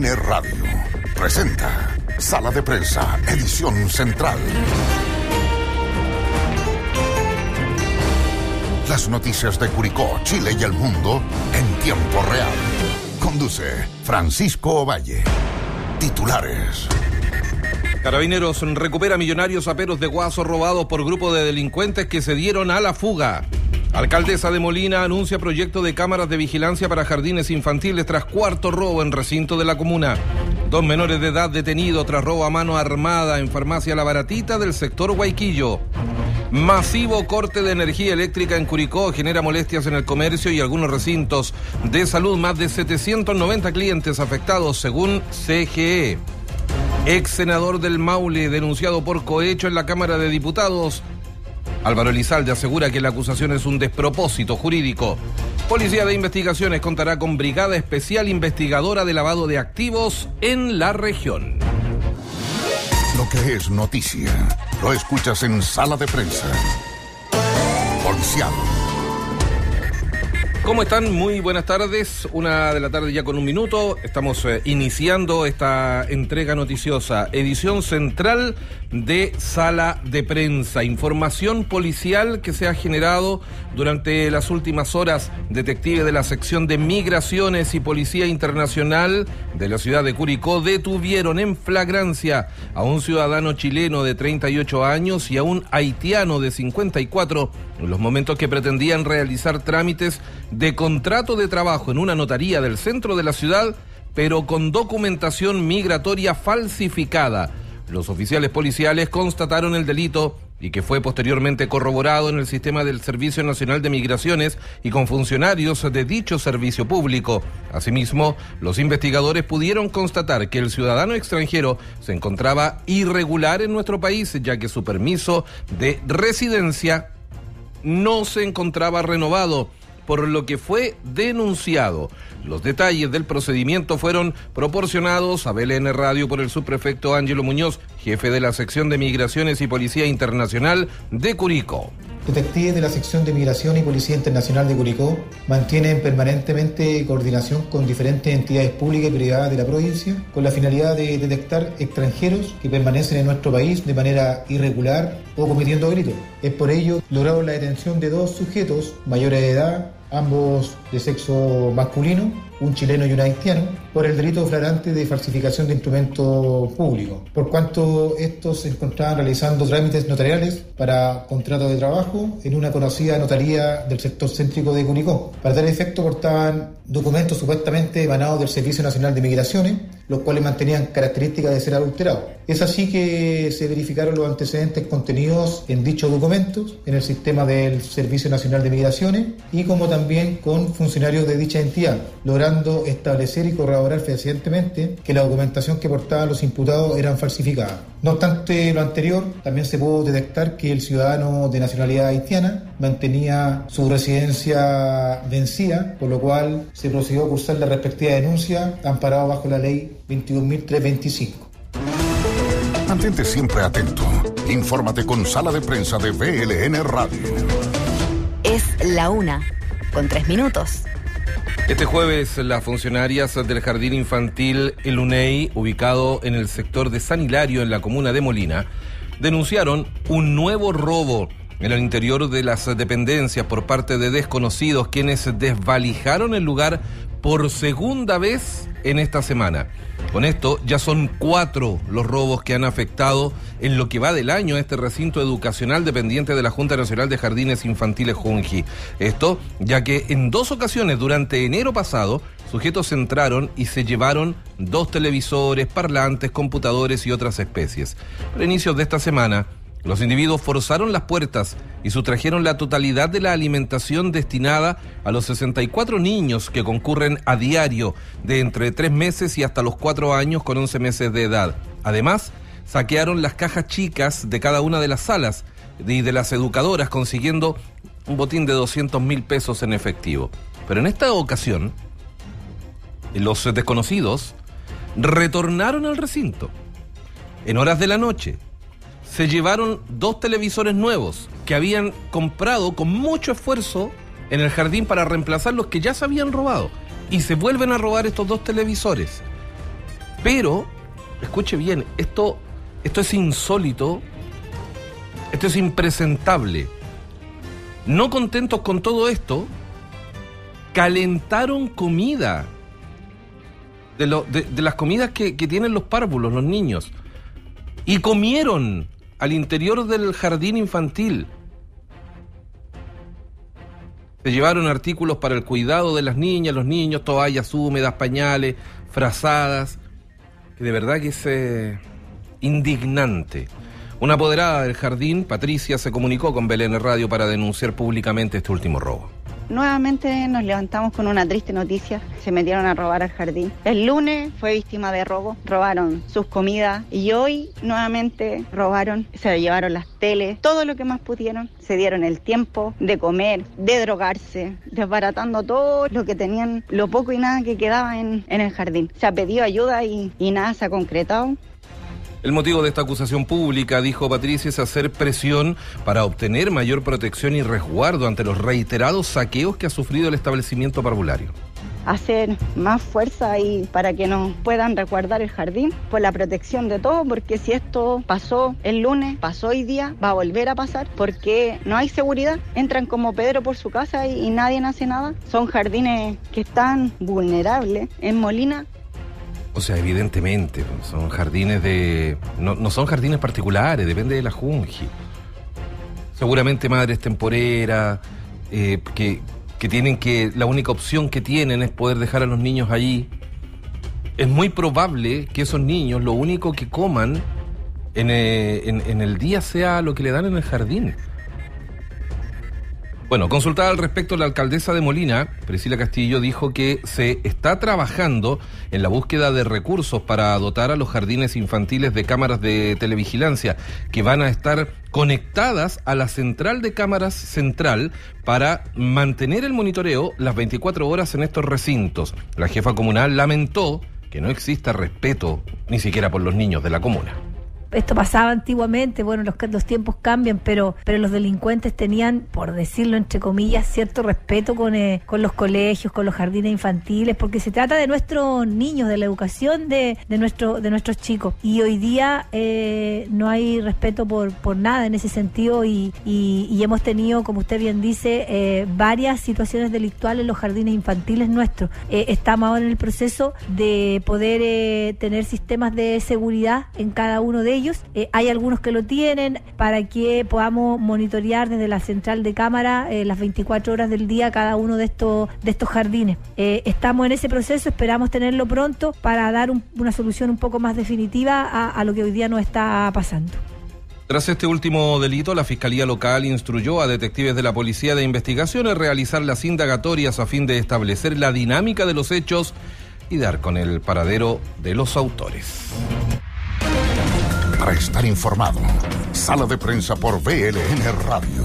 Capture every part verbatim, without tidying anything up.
N Radio presenta Sala de Prensa, edición central. Las noticias de Curicó, Chile y el mundo en tiempo real. Conduce Francisco Ovalle. Titulares. Carabineros recupera millonarios aperos de Guaso robados por grupo de delincuentes que se dieron a la fuga. Alcaldesa de Molina anuncia proyecto de cámaras de vigilancia para jardines infantiles tras cuarto robo en recinto de la comuna. Dos menores de edad detenidos tras robo a mano armada en farmacia La Baratita del sector Guayquillo. Masivo corte de energía eléctrica en Curicó genera molestias en el comercio y algunos recintos de salud. Más de setecientos noventa clientes afectados según C G E. Ex senador del Maule denunciado por cohecho en la Cámara de Diputados. Álvaro Elizalde asegura que la acusación es un despropósito jurídico. Policía de Investigaciones contará con brigada especial investigadora de lavado de activos en la región. Lo que es noticia, lo escuchas en Sala de Prensa. Policial. ¿Cómo están? Muy buenas tardes. Una de la tarde ya con un minuto. Estamos eh, iniciando esta entrega noticiosa, edición central de Sala de Prensa. Información policial que se ha generado durante las últimas horas. Detectives de la sección de Migraciones y Policía Internacional de la ciudad de Curicó detuvieron en flagrancia a un ciudadano chileno de treinta y ocho años y a un haitiano de cincuenta y cuatro en los momentos que pretendían realizar trámites de contrato de trabajo en una notaría del centro de la ciudad, pero con documentación migratoria falsificada. Los oficiales policiales constataron el delito y que fue posteriormente corroborado en el sistema del Servicio Nacional de Migraciones y con funcionarios de dicho servicio público. Asimismo, los investigadores pudieron constatar que el ciudadano extranjero se encontraba irregular en nuestro país, ya que su permiso de residencia no se encontraba renovado, por lo que fue denunciado. Los detalles del procedimiento fueron proporcionados a B L N Radio por el subprefecto Ángelo Muñoz, jefe de la sección de Migraciones y Policía Internacional de Curicó. Detectives de la sección de Migración y Policía Internacional de Curicó mantienen permanentemente coordinación con diferentes entidades públicas y privadas de la provincia con la finalidad de detectar extranjeros que permanecen en nuestro país de manera irregular o cometiendo delitos. Es por ello lograron la detención de dos sujetos mayores de edad, ambos de sexo masculino, un chileno y un haitiano, por el delito flagrante de falsificación de instrumentos públicos, por cuanto estos se encontraban realizando trámites notariales para contratos de trabajo en una conocida notaría del sector céntrico de Curicó. Para tal efecto portaban documentos supuestamente emanados del Servicio Nacional de Migraciones, los cuales mantenían características de ser adulterados. Es así que se verificaron los antecedentes contenidos en dichos documentos en el sistema del Servicio Nacional de Migraciones y como también con funcionarios de dicha entidad, logrando establecer y corroborar fehacientemente que la documentación que portaban los imputados eran falsificadas. No obstante lo anterior, también se pudo detectar que el ciudadano de nacionalidad haitiana mantenía su residencia vencida, por lo cual se procedió a cursar la respectiva denuncia amparado bajo la ley veintidós mil trescientos veinticinco. Mantente siempre atento. Infórmate con Sala de Prensa de B L N Radio. Es la una, con tres minutos. Este jueves, las funcionarias del Jardín Infantil El Unei, ubicado en el sector de San Hilario, en la comuna de Molina, denunciaron un nuevo robo en el interior de las dependencias por parte de desconocidos, quienes desvalijaron el lugar por segunda vez en esta semana. Con esto ya son cuatro los robos que han afectado en lo que va del año a este recinto educacional dependiente de la Junta Nacional de Jardines Infantiles Junji. Esto ya que en dos ocasiones durante enero pasado, sujetos entraron y se llevaron dos televisores, parlantes, computadores y otras especies. Para inicios de esta semana, los individuos forzaron las puertas y sustrajeron la totalidad de la alimentación destinada a los sesenta y cuatro niños que concurren a diario de entre tres meses y hasta los cuatro años con once meses de edad. Además, saquearon las cajas chicas de cada una de las salas y de las educadoras, consiguiendo un botín de doscientos mil pesos en efectivo. Pero en esta ocasión, los desconocidos retornaron al recinto en horas de la noche. Se llevaron dos televisores nuevos que habían comprado con mucho esfuerzo en el jardín para reemplazar los que ya se habían robado. Y se vuelven a robar estos dos televisores. Pero, escuche bien, esto, esto es insólito, esto es impresentable. No contentos con todo esto, calentaron comida. De, lo, de, de las comidas que, que tienen los párvulos, los niños. Y comieron al interior del jardín infantil. Se llevaron artículos para el cuidado de las niñas, los niños, toallas húmedas, pañales, frazadas. Que de verdad que es eh, indignante. Una apoderada del jardín, Patricia, se comunicó con B L N Radio para denunciar públicamente este último robo. Nuevamente nos levantamos con una triste noticia. Se metieron a robar al jardín. El lunes fue víctima de robo. Robaron sus comidas y hoy nuevamente robaron. Se llevaron las teles, todo lo que más pudieron. Se dieron el tiempo de comer, de drogarse, desbaratando todo lo que tenían, lo poco y nada que quedaba en, en el jardín. Se ha pedido ayuda y, y nada se ha concretado. El motivo de esta acusación pública, dijo Patricia, es hacer presión para obtener mayor protección y resguardo ante los reiterados saqueos que ha sufrido el establecimiento parvulario. Hacer más fuerza y para que nos puedan resguardar el jardín por la protección de todo, porque si esto pasó el lunes, pasó hoy día, va a volver a pasar porque no hay seguridad. Entran como Pedro por su casa y, y nadie hace nada. Son jardines que están vulnerables. En Molina, o sea, evidentemente, son jardines de... No, no son jardines particulares, depende de la Junji. Seguramente madres temporeras, eh, que, que tienen que... La única opción que tienen es poder dejar a los niños allí. Es muy probable que esos niños lo único que coman en, eh, en, en el día sea lo que le dan en el jardín. Bueno, consultada al respecto, la alcaldesa de Molina, Priscila Castillo, dijo que se está trabajando en la búsqueda de recursos para dotar a los jardines infantiles de cámaras de televigilancia que van a estar conectadas a la central de cámaras central para mantener el monitoreo las veinticuatro horas en estos recintos. La jefa comunal lamentó que no exista respeto ni siquiera por los niños de la comuna. Esto pasaba antiguamente, bueno, los, los tiempos cambian, pero pero los delincuentes tenían, por decirlo entre comillas, cierto respeto con, eh, con los colegios, con los jardines infantiles, porque se trata de nuestros niños, de la educación de, de, nuestro, de nuestros chicos. Y hoy día eh, no hay respeto por, por nada en ese sentido y, y, y hemos tenido, como usted bien dice, eh, varias situaciones delictuales en los jardines infantiles nuestros. Eh, estamos ahora en el proceso de poder eh, tener sistemas de seguridad en cada uno de ellos. Eh, hay algunos que lo tienen para que podamos monitorear desde la central de cámara eh, las veinticuatro horas del día cada uno de estos de estos jardines. Eh, estamos en ese proceso, esperamos tenerlo pronto para dar un, una solución un poco más definitiva a, a lo que hoy día nos está pasando. Tras este último delito, la Fiscalía Local instruyó a detectives de la Policía de Investigaciones realizar las indagatorias a fin de establecer la dinámica de los hechos y dar con el paradero de los autores. Para estar informado, Sala de Prensa por B L N Radio.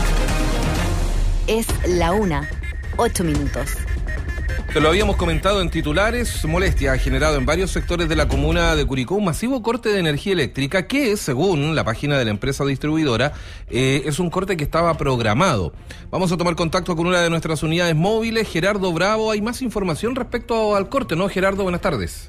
Es la una, ocho minutos. Te lo habíamos comentado en titulares, molestia ha generado en varios sectores de la comuna de Curicó un masivo corte de energía eléctrica que, según la página de la empresa distribuidora, eh, es un corte que estaba programado. Vamos a tomar contacto con una de nuestras unidades móviles, Gerardo Bravo. Hay más información respecto al corte, ¿no, Gerardo? Buenas tardes.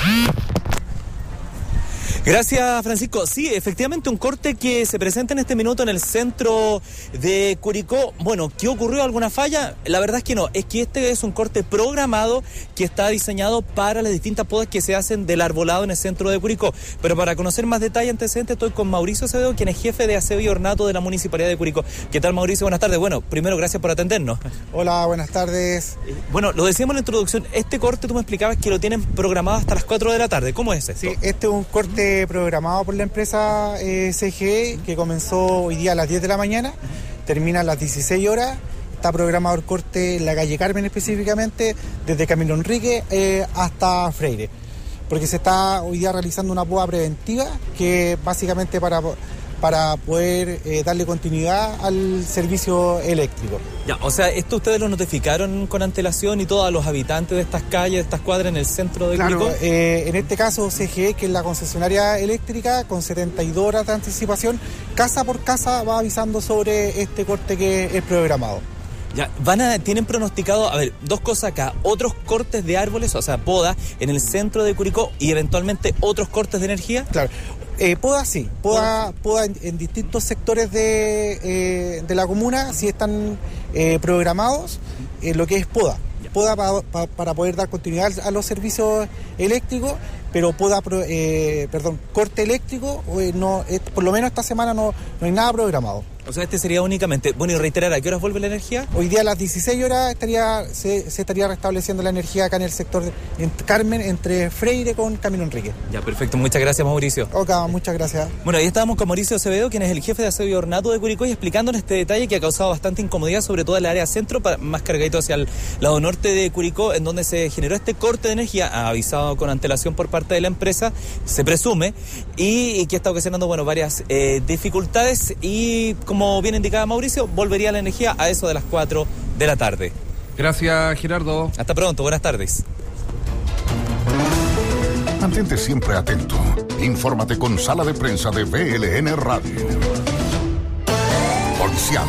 Gracias, Francisco. Sí, efectivamente un corte que se presenta en este minuto en el centro de Curicó. Bueno, ¿qué ocurrió? ¿Alguna falla? La verdad es que no, es que este es un corte programado que está diseñado para las distintas podas que se hacen del arbolado en el centro de Curicó. Pero para conocer más detalle antecedentes estoy con Mauricio Acevedo, quien es jefe de aseo y ornato de la Municipalidad de Curicó. ¿Qué tal, Mauricio? Buenas tardes. Bueno, primero, gracias por atendernos. Hola, buenas tardes. Bueno, lo decíamos en la introducción, este corte tú me explicabas que lo tienen programado hasta las cuatro de la tarde. ¿Cómo es esto? Sí, este es un corte programado por la empresa eh, C G E que comenzó hoy día a las diez de la mañana, termina a las dieciséis horas. Está programado el corte en la calle Carmen específicamente, desde Camilo Enrique eh, hasta Freire, porque se está hoy día realizando una poda preventiva que básicamente para, para poder eh, darle continuidad al servicio eléctrico. Ya, o sea, ¿esto ustedes lo notificaron con antelación y todos a los habitantes de estas calles, de estas cuadras en el centro de Curicó? Claro, eh, en este caso C G E, que es la concesionaria eléctrica, con setenta y dos horas de anticipación, casa por casa va avisando sobre este corte que es programado. Ya, van a, tienen pronosticado, a ver, dos cosas acá, otros cortes de árboles, o sea, poda, en el centro de Curicó y eventualmente otros cortes de energía. Claro. Eh, poda sí, poda, poda en, en distintos sectores de, eh, de la comuna, sí están eh, programados eh, lo que es poda. Poda pa, pa, para poder dar continuidad a los servicios eléctricos, pero poda, eh, perdón, corte eléctrico, eh, no, eh, por lo menos esta semana no, no hay nada programado. O sea, este sería únicamente, bueno, y reiterar, ¿a qué horas vuelve la energía? Hoy día a las dieciséis horas estaría, se, se estaría restableciendo la energía acá en el sector de en Carmen, entre Freire con Camino Enrique. Ya, perfecto. Muchas gracias, Mauricio. Ok, muchas gracias. Bueno, ahí estábamos con Mauricio Acevedo, quien es el jefe de aseo y ornato de Curicó, y explicándonos este detalle que ha causado bastante incomodidad, sobre todo en el área centro, más cargadito hacia el lado norte de Curicó, en donde se generó este corte de energía, avisado con antelación por parte de la empresa, se presume, y, y que está ocasionando, bueno, varias eh, dificultades, y como bien indicaba Mauricio, volvería la energía a eso de las cuatro de la tarde. Gracias, Gerardo. Hasta pronto, buenas tardes. Mantente siempre atento. Infórmate con Sala de Prensa de B L N Radio. Policial.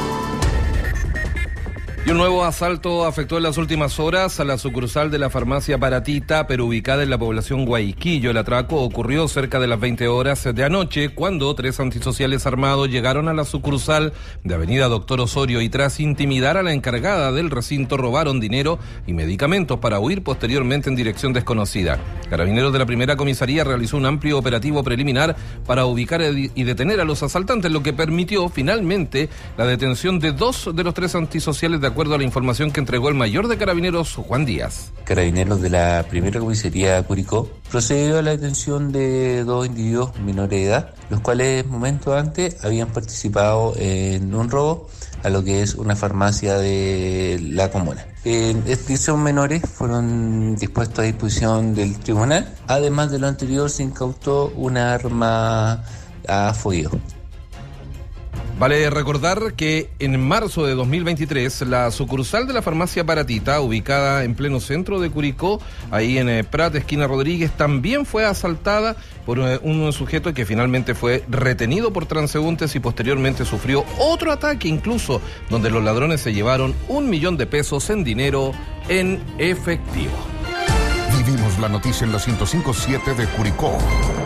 Y un nuevo asalto afectó en las últimas horas a la sucursal de la farmacia Baratita, pero ubicada en la población Guayquillo. El atraco ocurrió cerca de las veinte horas de anoche, cuando tres antisociales armados llegaron a la sucursal de Avenida Doctor Osorio y, tras intimidar a la encargada del recinto, robaron dinero y medicamentos para huir posteriormente en dirección desconocida. Carabineros de la primera comisaría realizó un amplio operativo preliminar para ubicar y detener a los asaltantes, lo que permitió finalmente la detención de dos de los tres antisociales, de acuerdo a la información que entregó el mayor de Carabineros, Juan Díaz. Carabineros de la primera comisaría Curicó procedió a la detención de dos individuos menores de edad, los cuales momentos antes habían participado en un robo a lo que es una farmacia de la comuna. En estos menores fueron dispuestos a disposición del tribunal. Además de lo anterior, se incautó una arma a fuego. Vale recordar que en marzo de dos mil veintitrés, la sucursal de la farmacia Baratita, ubicada en pleno centro de Curicó, ahí en eh, Prat, esquina Rodríguez, también fue asaltada por eh, un sujeto que finalmente fue retenido por transeúntes y posteriormente sufrió otro ataque, incluso donde los ladrones se llevaron un millón de pesos en dinero en efectivo. Vivimos la noticia en la ciento cinco punto siete de Curicó.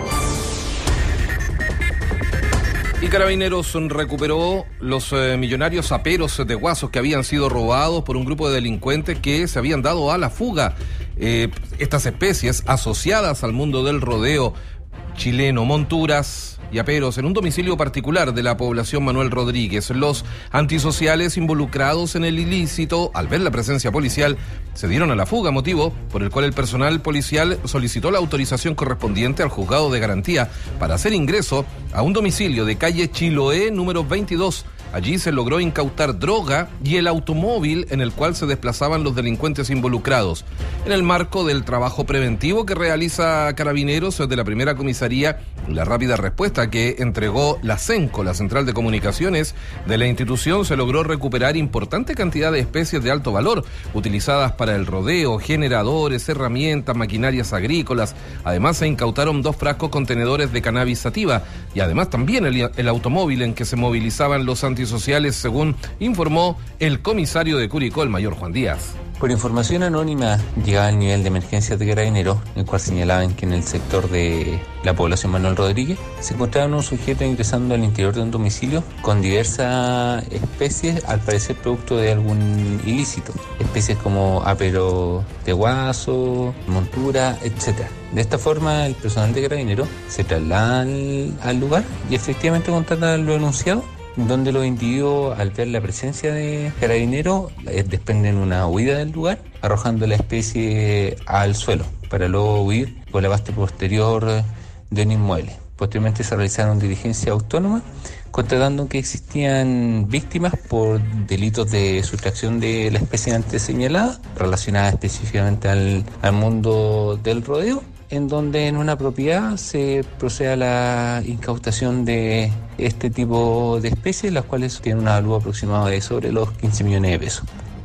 Y Carabineros recuperó los eh, millonarios aperos de guasos que habían sido robados por un grupo de delincuentes que se habían dado a la fuga. Eh, estas especies asociadas al mundo del rodeo chileno, monturas y aperos, en un domicilio particular de la población Manuel Rodríguez. Los antisociales involucrados en el ilícito, al ver la presencia policial, se dieron a la fuga, motivo por el cual el personal policial solicitó la autorización correspondiente al juzgado de garantía para hacer ingreso a un domicilio de calle Chiloé número veintidós. Allí se logró incautar droga y el automóvil en el cual se desplazaban los delincuentes involucrados. En el marco del trabajo preventivo que realiza Carabineros de la primera comisaría, la rápida respuesta que entregó la CENCO, la Central de Comunicaciones de la institución, se logró recuperar importante cantidad de especies de alto valor utilizadas para el rodeo, generadores, herramientas, maquinarias agrícolas. Además, se incautaron dos frascos contenedores de cannabis sativa y además también el, el automóvil en que se movilizaban los antisociales, según informó el comisario de Curicó, el mayor Juan Díaz. Por información anónima llegaba al nivel de emergencia de Carabineros, en el cual señalaban que en el sector de la población Manuel Rodríguez se encontraban un sujeto ingresando al interior de un domicilio con diversas especies, al parecer producto de algún ilícito. Especies como apero de guaso, montura, etcétera. De esta forma, el personal de Carabineros se traslada al, al lugar y efectivamente contrata lo enunciado, donde los individuos, al ver la presencia de Carabineros, eh, desprenden una huida del lugar, arrojando la especie al suelo, para luego huir por la base posterior de un inmueble. Posteriormente se realizaron diligencias autónomas, constatando que existían víctimas por delitos de sustracción de la especie antes señalada, relacionada específicamente al, al mundo del rodeo, en donde en una propiedad se procede a la incautación de este tipo de especies, las cuales tienen una valor aproximado de sobre los quince millones de pesos.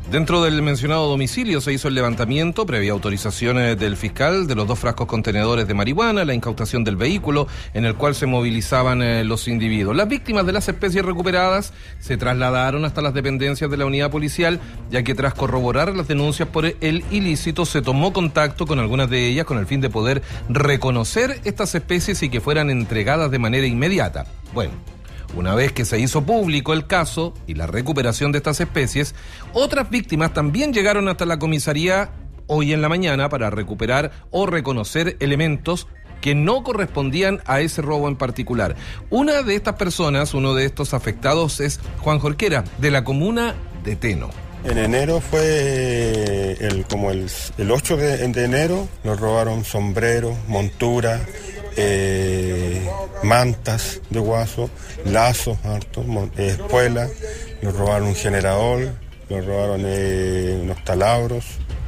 Dentro del mencionado domicilio se hizo el levantamiento, previa autorización del fiscal, de los dos frascos contenedores de marihuana, la incautación del vehículo en el cual se movilizaban eh, los individuos. Las víctimas de las especies recuperadas se trasladaron hasta las dependencias de la unidad policial, ya que tras corroborar las denuncias por el ilícito se tomó contacto con algunas de ellas con el fin de poder reconocer estas especies y que fueran entregadas de manera inmediata. Bueno, una vez que se hizo público el caso y la recuperación de estas especies, otras víctimas también llegaron hasta la comisaría hoy en la mañana para recuperar o reconocer elementos que no correspondían a ese robo en particular. Una de estas personas, uno de estos afectados, es Juan Jorquera, de la comuna de Teno. En enero fue el, como el, el ocho de, de enero, nos robaron sombreros, monturas, eh, mantas de guaso, lazos hartos, eh, espuelas, nos robaron un generador, nos robaron eh, unos taladros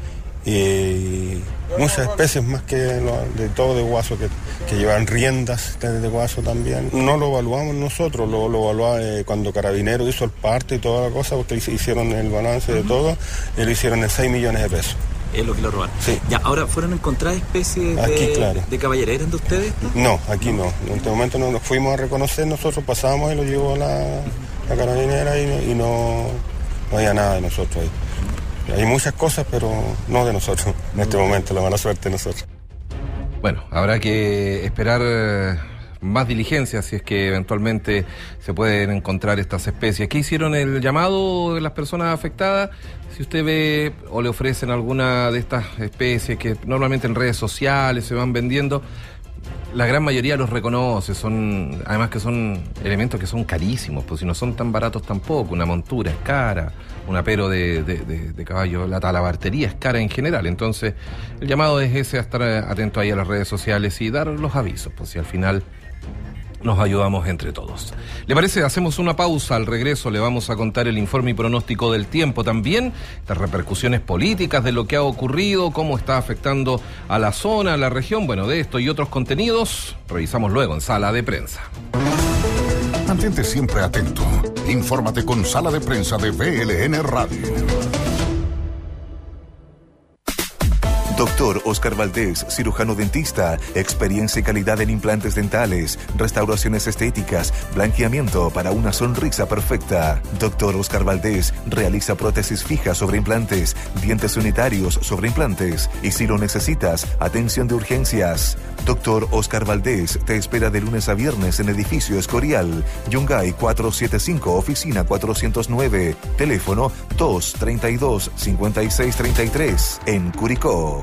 y muchas especies más que lo, de todo de guaso, que, que llevan riendas de, de guaso también. No lo evaluamos nosotros, lo, lo evaluaba eh, cuando Carabinero hizo el parte y toda la cosa, porque hicieron el balance de todo, y lo hicieron en seis millones de pesos. Es lo que lo robaron. Sí. Ya, ahora, ¿fueron encontradas especies aquí, de, claro. de caballería de ustedes? No, aquí no. En este momento no nos fuimos a reconocer, nosotros pasamos y lo llevó la, la carabinera y, y no, no había nada de nosotros ahí. Hay muchas cosas, pero no de nosotros. En este momento, la mala suerte de nosotros. Bueno, habrá que esperar más diligencias si es que eventualmente se pueden encontrar estas especies. ¿Qué hicieron el llamado de las personas afectadas? Si usted ve o le ofrecen alguna de estas especies que normalmente en redes sociales se van vendiendo, la gran mayoría los reconoce, son, además que son elementos que son carísimos, pues si no son tan baratos tampoco. Una montura es cara, un apero de, de, de, de caballo, la talabartería es cara en general. Entonces el llamado es ese, a estar atento ahí a las redes sociales y dar los avisos, pues si al final nos ayudamos entre todos. ¿Le parece? Hacemos una pausa. Al regreso le vamos a contar el informe y pronóstico del tiempo. También las repercusiones políticas de lo que ha ocurrido, cómo está afectando a la zona, a la región. Bueno, de esto y otros contenidos revisamos luego en Sala de Prensa. Mantente siempre atento. Infórmate con Sala de Prensa de V L N Radio. Doctor Oscar Valdés, cirujano dentista, experiencia y calidad en implantes dentales, restauraciones estéticas, blanqueamiento para una sonrisa perfecta. Doctor Oscar Valdés realiza prótesis fijas sobre implantes, dientes unitarios sobre implantes y si lo necesitas, atención de urgencias. Doctor Oscar Valdés te espera de lunes a viernes en Edificio Escorial, Yungay cuatrocientos setenta y cinco, oficina cuatrocientos nueve, teléfono dos treinta y dos, cincuenta y seis treinta y tres, en Curicó.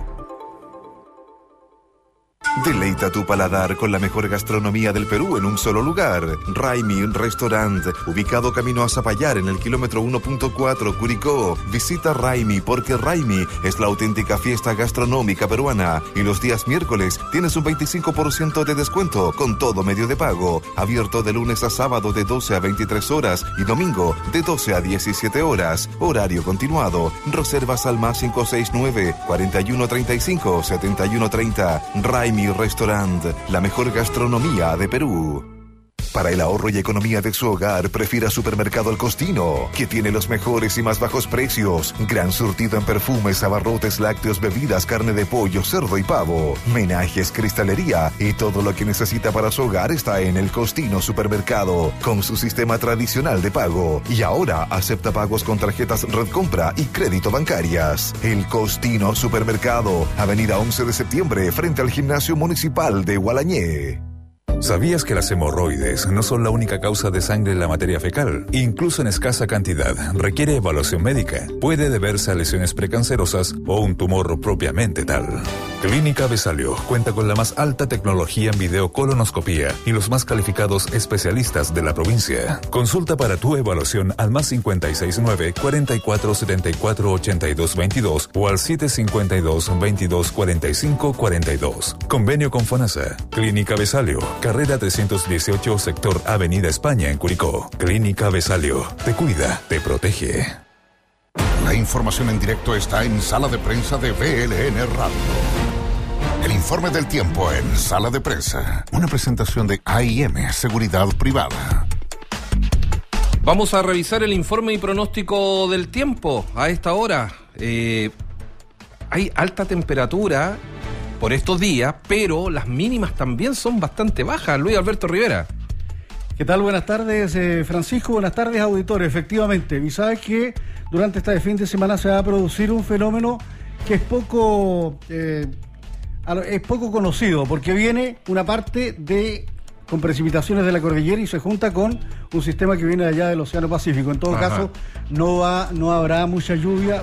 Deleita tu paladar con la mejor gastronomía del Perú en un solo lugar. Raimi Restaurant, ubicado camino a Zapallar en el kilómetro uno punto cuatro, Curicó. Visita Raimi porque Raimi es la auténtica fiesta gastronómica peruana. Y los días miércoles tienes un veinticinco por ciento de descuento con todo medio de pago. Abierto de lunes a sábado de doce a veintitrés horas y domingo de doce a diecisiete horas. Horario continuado. Reservas al más cinco seis nueve, cuarenta y uno treinta y cinco, setenta y uno treinta. Raimi Restaurant, la mejor gastronomía de Perú. Para el ahorro y economía de su hogar, prefiera Supermercado El Costino, que tiene los mejores y más bajos precios. Gran surtido en perfumes, abarrotes, lácteos, bebidas, carne de pollo, cerdo y pavo, menajes, cristalería y todo lo que necesita para su hogar está en El Costino Supermercado, con su sistema tradicional de pago. Y ahora acepta pagos con tarjetas Red Compra y crédito bancarias. El Costino Supermercado, Avenida once de septiembre, frente al Gimnasio Municipal de Gualañé. ¿Sabías que las hemorroides no son la única causa de sangre en la materia fecal? Incluso en escasa cantidad, requiere evaluación médica. Puede deberse a lesiones precancerosas o un tumor propiamente tal. Clínica Besalio cuenta con la más alta tecnología en videocolonoscopía y los más calificados especialistas de la provincia. Consulta para tu evaluación al más cinco seis nueve, cuarenta y cuatro setenta y cuatro ochenta y dos veintidós o al siete cincuenta y dos, veintidós cuarenta y cinco cuarenta y dos. Convenio con FONASA. Clínica Besalio, carrera trescientos dieciocho, sector Avenida España en Curicó. Clínica Besalio. Te cuida, te protege. La información en directo está en Sala de Prensa de V L N Radio. El informe del tiempo en Sala de Prensa. Una presentación de A I M, Seguridad Privada. Vamos a revisar el informe y pronóstico del tiempo a esta hora. Eh, hay alta temperatura por estos días, pero las mínimas también son bastante bajas. Luis Alberto Rivera. ¿Qué tal? Buenas tardes, eh, Francisco. Buenas tardes, auditores. Efectivamente, y sabes que durante este fin de semana se va a producir un fenómeno que es poco, eh, es poco conocido, porque viene una parte de con precipitaciones de la cordillera y se junta con un sistema que viene de allá del Océano Pacífico. En todo Ajá. caso, no va, no habrá mucha lluvia.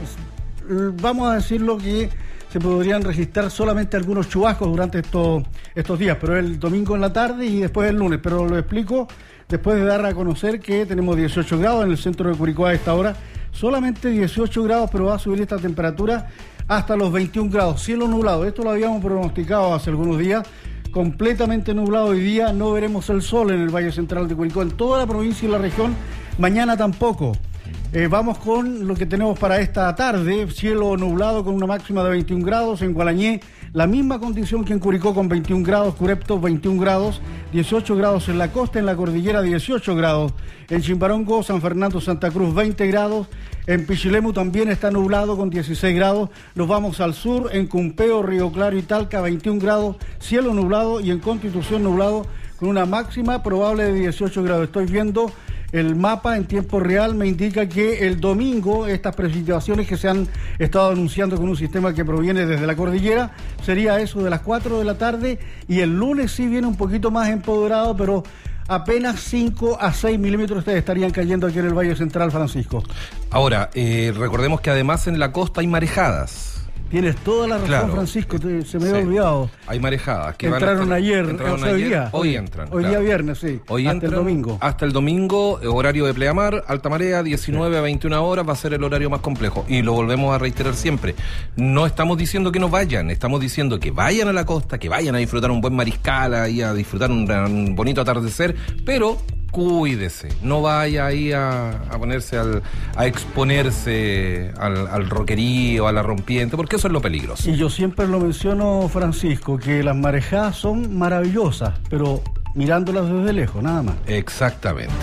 Vamos a decirlo que se podrían registrar solamente algunos chubascos durante estos, estos días, pero el domingo en la tarde y después el lunes. Pero lo explico después de dar a conocer que tenemos dieciocho grados en el centro de Curicó a esta hora. Solamente dieciocho grados, pero va a subir esta temperatura hasta los veintiún grados. Cielo nublado, esto lo habíamos pronosticado hace algunos días. Completamente nublado hoy día, no veremos el sol en el Valle Central de Curicó, en toda la provincia y la región, mañana tampoco. Eh, vamos con lo que tenemos para esta tarde, cielo nublado con una máxima de veintiún grados, en Gualañé la misma condición que en Curicó con veintiún grados, Curepto veintiún grados, dieciocho grados en la costa, en la cordillera dieciocho grados, en Chimbarongo, San Fernando, Santa Cruz veinte grados, en Pichilemu también está nublado con dieciséis grados, nos vamos al sur, en Cumpeo, Río Claro y Talca veintiún grados, cielo nublado y en Constitución nublado con una máxima probable de dieciocho grados. Estoy viendo el mapa en tiempo real, me indica que el domingo estas precipitaciones que se han estado anunciando con un sistema que proviene desde la cordillera, sería eso de las cuatro de la tarde, y el lunes sí viene un poquito más empoderado, pero apenas cinco a seis milímetros ustedes estarían cayendo aquí en el Valle Central, Francisco. Ahora, eh, recordemos que además en la costa hay marejadas. Tienes toda la razón, claro, Francisco, te, se me había sí. olvidado. Hay marejadas. Que entraron van a estar, ayer, entraron o sea, hoy ayer, día. Hoy entran. Hoy claro. día viernes, sí. Hoy hasta entran, el domingo. Hasta el domingo, horario de pleamar, alta marea, diecinueve sí. a veintiuna horas, va a ser el horario más complejo. Y lo volvemos a reiterar siempre. No estamos diciendo que no vayan, estamos diciendo que vayan a la costa, que vayan a disfrutar un buen mariscal, y a disfrutar un, un bonito atardecer, pero cuídese, no vaya ahí a, a ponerse al, a exponerse al, al roquerío, a la rompiente, porque eso es lo peligroso. Y yo siempre lo menciono, Francisco, que las marejadas son maravillosas, pero mirándolas desde lejos, nada más. Exactamente.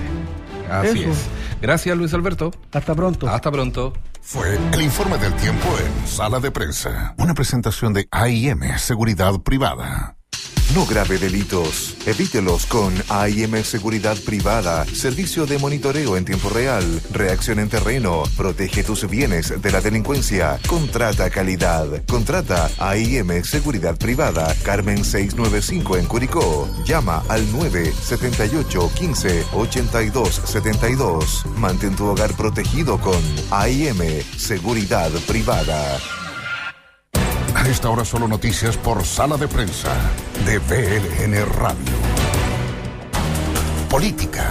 Así eso. es. Gracias, Luis Alberto. Hasta pronto. Hasta pronto. Fue el informe del tiempo en Sala de Prensa. Una presentación de A I M Seguridad Privada. No grave delitos. Evítelos con A I M Seguridad Privada. Servicio de monitoreo en tiempo real. Reacción en terreno. Protege tus bienes de la delincuencia. Contrata calidad. Contrata A I M Seguridad Privada. Carmen seiscientos noventa y cinco en Curicó. Llama al nueve siete ocho, quince, ochenta y dos setenta y dos. Mantén tu hogar protegido con A I M Seguridad Privada. A esta hora solo noticias por Sala de Prensa de B L N Radio. Política.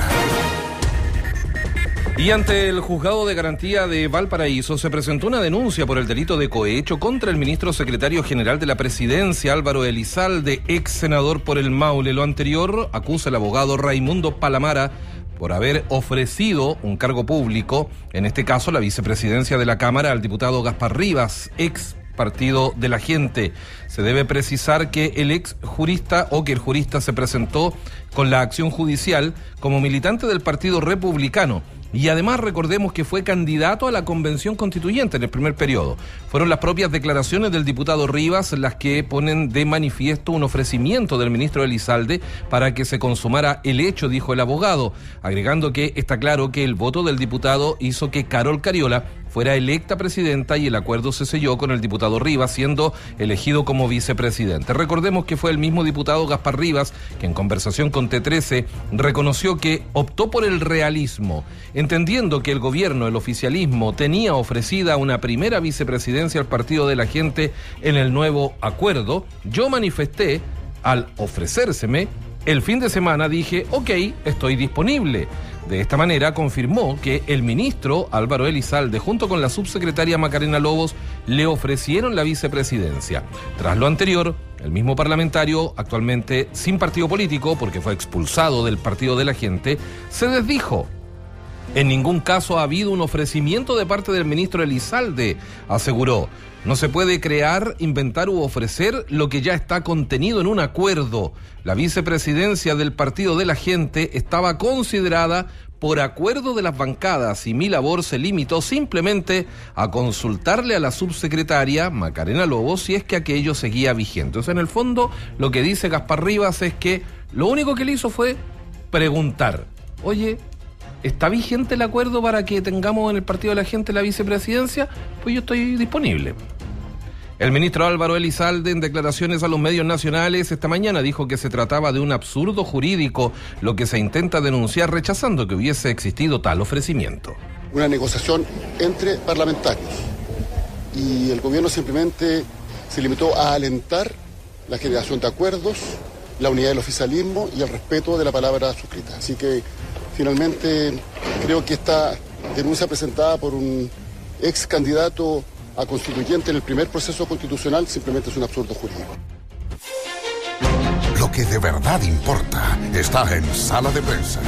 Y ante el Juzgado de Garantía de Valparaíso se presentó una denuncia por el delito de cohecho contra el ministro secretario general de la Presidencia, Álvaro Elizalde, ex senador por el Maule. Lo anterior acusa el abogado Raimundo Palamara por haber ofrecido un cargo público, en este caso la vicepresidencia de la Cámara, al diputado Gaspar Rivas, ex Partido de la Gente. Se debe precisar que el ex jurista o que el jurista se presentó con la acción judicial como militante del Partido Republicano. Y además recordemos que fue candidato a la Convención Constituyente en el primer periodo. Fueron las propias declaraciones del diputado Rivas las que ponen de manifiesto un ofrecimiento del ministro Elizalde para que se consumara el hecho, dijo el abogado, agregando que está claro que el voto del diputado hizo que Carol Cariola fuera electa presidenta y el acuerdo se selló con el diputado Rivas siendo elegido como vicepresidente. Recordemos que fue el mismo diputado Gaspar Rivas que en conversación con T trece reconoció que optó por el realismo, entendiendo que el gobierno, el oficialismo, tenía ofrecida una primera vicepresidencia al Partido de la Gente en el nuevo acuerdo. Yo manifesté, al ofrecérseme, el fin de semana dije, ok, estoy disponible. De esta manera confirmó que el ministro Álvaro Elizalde junto con la subsecretaria Macarena Lobos le ofrecieron la vicepresidencia. Tras lo anterior, el mismo parlamentario, actualmente sin partido político porque fue expulsado del Partido de la Gente, se desdijo. En ningún caso ha habido un ofrecimiento de parte del ministro Elizalde, aseguró. No se puede crear, inventar u ofrecer lo que ya está contenido en un acuerdo. La vicepresidencia del Partido de la Gente estaba considerada por acuerdo de las bancadas y mi labor se limitó simplemente a consultarle a la subsecretaria Macarena Lobo si es que aquello seguía vigente. O sea, en el fondo, lo que dice Gaspar Rivas es que lo único que le hizo fue preguntar, oye, ¿está vigente el acuerdo para que tengamos en el Partido de la Gente la vicepresidencia? Pues yo estoy disponible. El ministro Álvaro Elizalde, en declaraciones a los medios nacionales esta mañana, dijo que se trataba de un absurdo jurídico, lo que se intenta denunciar rechazando que hubiese existido tal ofrecimiento. Una negociación entre parlamentarios y el gobierno simplemente se limitó a alentar la generación de acuerdos, la unidad del oficialismo y el respeto de la palabra suscrita. Así que finalmente creo que esta denuncia presentada por un ex candidato a constituyente en el primer proceso constitucional simplemente es un absurdo jurídico. Lo que de verdad importa está en Sala de Prensa.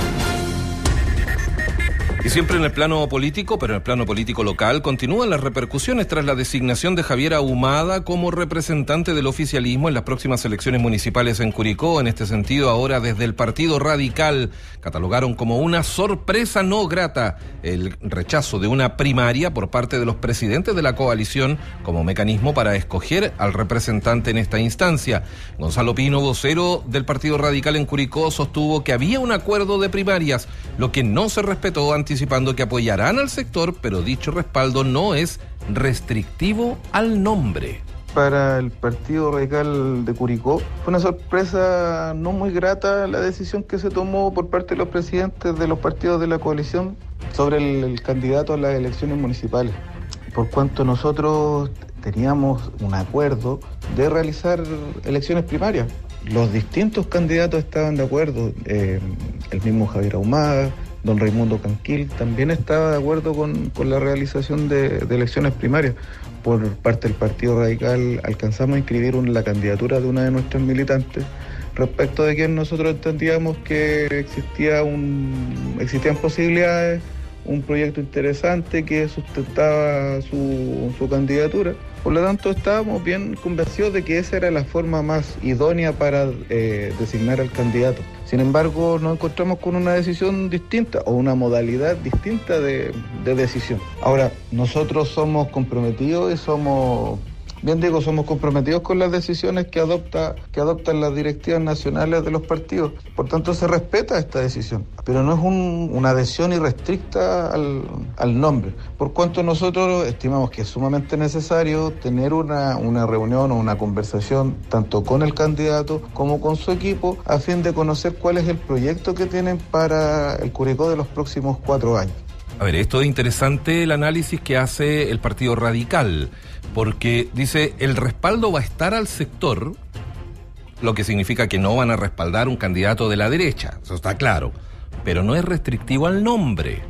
Y siempre en el plano político, pero en el plano político local, continúan las repercusiones tras la designación de Javier Ahumada como representante del oficialismo en las próximas elecciones municipales en Curicó. En este sentido, ahora desde el Partido Radical catalogaron como una sorpresa no grata el rechazo de una primaria por parte de los presidentes de la coalición como mecanismo para escoger al representante en esta instancia. Gonzalo Pino, vocero del Partido Radical en Curicó, sostuvo que había un acuerdo de primarias, lo que no se respetó ante anticipando que apoyarán al sector, pero dicho respaldo no es restrictivo al nombre. Para el Partido Radical de Curicó fue una sorpresa no muy grata la decisión que se tomó por parte de los presidentes de los partidos de la coalición sobre el, el candidato a las elecciones municipales, por cuanto nosotros teníamos un acuerdo de realizar elecciones primarias. Los distintos candidatos estaban de acuerdo, eh, el mismo Javier Ahumada, don Raimundo Canquil también estaba de acuerdo con, con la realización de, de elecciones primarias. Por parte del Partido Radical alcanzamos a inscribir un, la candidatura de una de nuestras militantes, respecto de quien nosotros entendíamos que existía un, existían posibilidades, un proyecto interesante que sustentaba su, su candidatura. Por lo tanto, estábamos bien convencidos de que esa era la forma más idónea para eh, designar al candidato. Sin embargo, nos encontramos con una decisión distinta o una modalidad distinta de, de decisión. Ahora, nosotros somos comprometidos y somos, bien digo, somos comprometidos con las decisiones que adopta, que adoptan las directivas nacionales de los partidos. Por tanto, se respeta esta decisión, pero no es un, una adhesión irrestricta al, al nombre. Por cuanto nosotros estimamos que es sumamente necesario tener una, una reunión o una conversación tanto con el candidato como con su equipo a fin de conocer cuál es el proyecto que tienen para el Curicó de los próximos cuatro años. A ver, esto es interesante el análisis que hace el Partido Radical, porque dice el respaldo va a estar al sector, lo que significa que no van a respaldar un candidato de la derecha, eso está claro, pero no es restrictivo al nombre.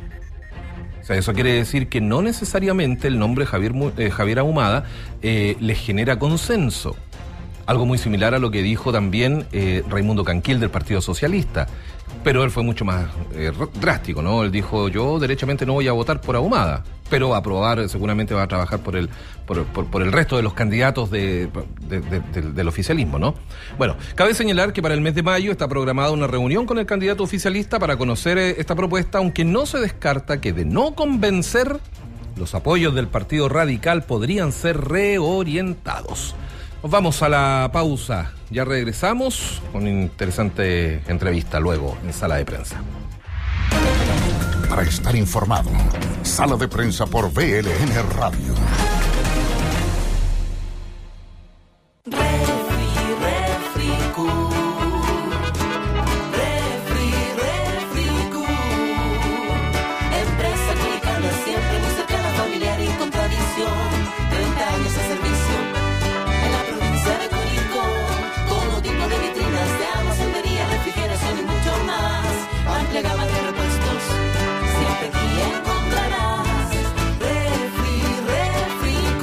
O sea, eso quiere decir que no necesariamente el nombre Javier, eh, Javier Ahumada eh, les genera consenso. Algo muy similar a lo que dijo también eh, Raimundo Canquil del Partido Socialista. Pero él fue mucho más eh, drástico, ¿no? Él dijo, yo derechamente no voy a votar por Ahumada, pero va a aprobar, seguramente va a trabajar por el por, por, por el resto de los candidatos de, de, de, de, del oficialismo, ¿no? Bueno, cabe señalar que para el mes de mayo está programada una reunión con el candidato oficialista para conocer eh, esta propuesta, aunque no se descarta que de no convencer, los apoyos del Partido Radical podrían ser reorientados. Nos vamos a la pausa. Ya regresamos con una interesante entrevista luego en Sala de Prensa. Para estar informado, Sala de Prensa por B L N Radio.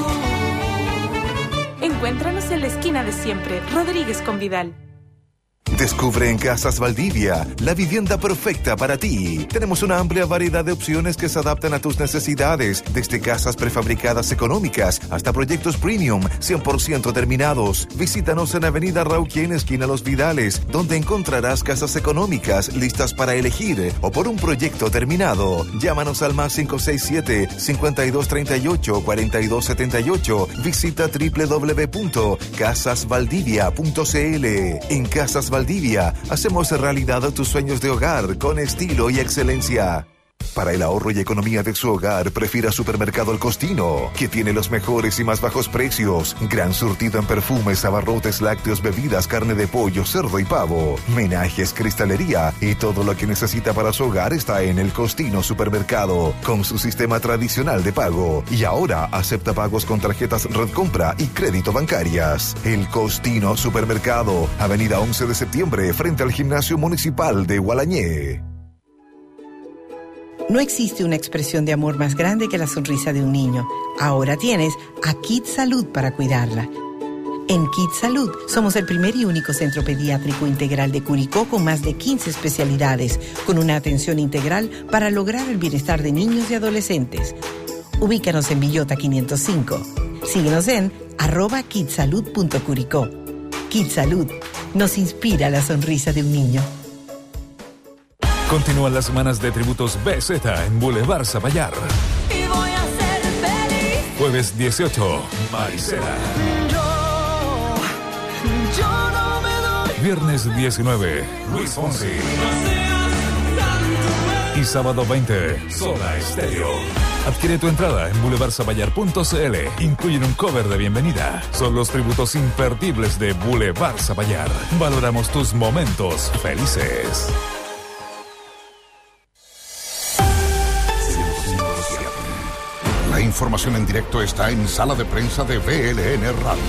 Encuéntranos en la esquina de siempre, Rodríguez con Vidal. Descubre en Casas Valdivia la vivienda perfecta para ti. Tenemos una amplia variedad de opciones que se adaptan a tus necesidades, desde casas prefabricadas económicas hasta proyectos premium cien por ciento terminados. Visítanos en Avenida Rauquien, esquina Los Vidales, donde encontrarás casas económicas listas para elegir o por un proyecto terminado. Llámanos al más cinco seis siete, cinco dos tres ocho, cuatro dos siete ocho. Visita doble u doble u doble u punto casas valdivia punto c l. En Casas Valdivia hacemos realidad tus sueños de hogar con estilo y excelencia. Para el ahorro y economía de su hogar, prefiera Supermercado El Costino, que tiene los mejores y más bajos precios. Gran surtido en perfumes, abarrotes, lácteos, bebidas, carne de pollo, cerdo y pavo, menajes, cristalería y todo lo que necesita para su hogar está en El Costino Supermercado, con su sistema tradicional de pago. Y ahora acepta pagos con tarjetas Red Compra y crédito bancarias. El Costino Supermercado, Avenida once de septiembre, frente al Gimnasio Municipal de Gualañé. No existe una expresión de amor más grande que la sonrisa de un niño. Ahora tienes a Kids Salud para cuidarla. En Kids Salud somos el primer y único centro pediátrico integral de Curicó con más de quince especialidades, con una atención integral para lograr el bienestar de niños y adolescentes. Ubícanos en Villota quinientos cinco. Síguenos en arroba kidsalud punto curicó. Kids Salud nos inspira la sonrisa de un niño. Continúan las semanas de tributos B Z en Boulevard Zapallar. Y voy a ser feliz. Jueves dieciocho, Marisela. Yo, yo no me doy. Viernes diecinueve, Luis Fonsi. Y sábado veinte, Soda Estéreo. Adquiere tu entrada en boulevard zapallar punto c l. Incluyen un cover de bienvenida. Son los tributos imperdibles de Boulevard Zapallar. Valoramos tus momentos felices. La información en directo está en Sala de Prensa de B L N Radio.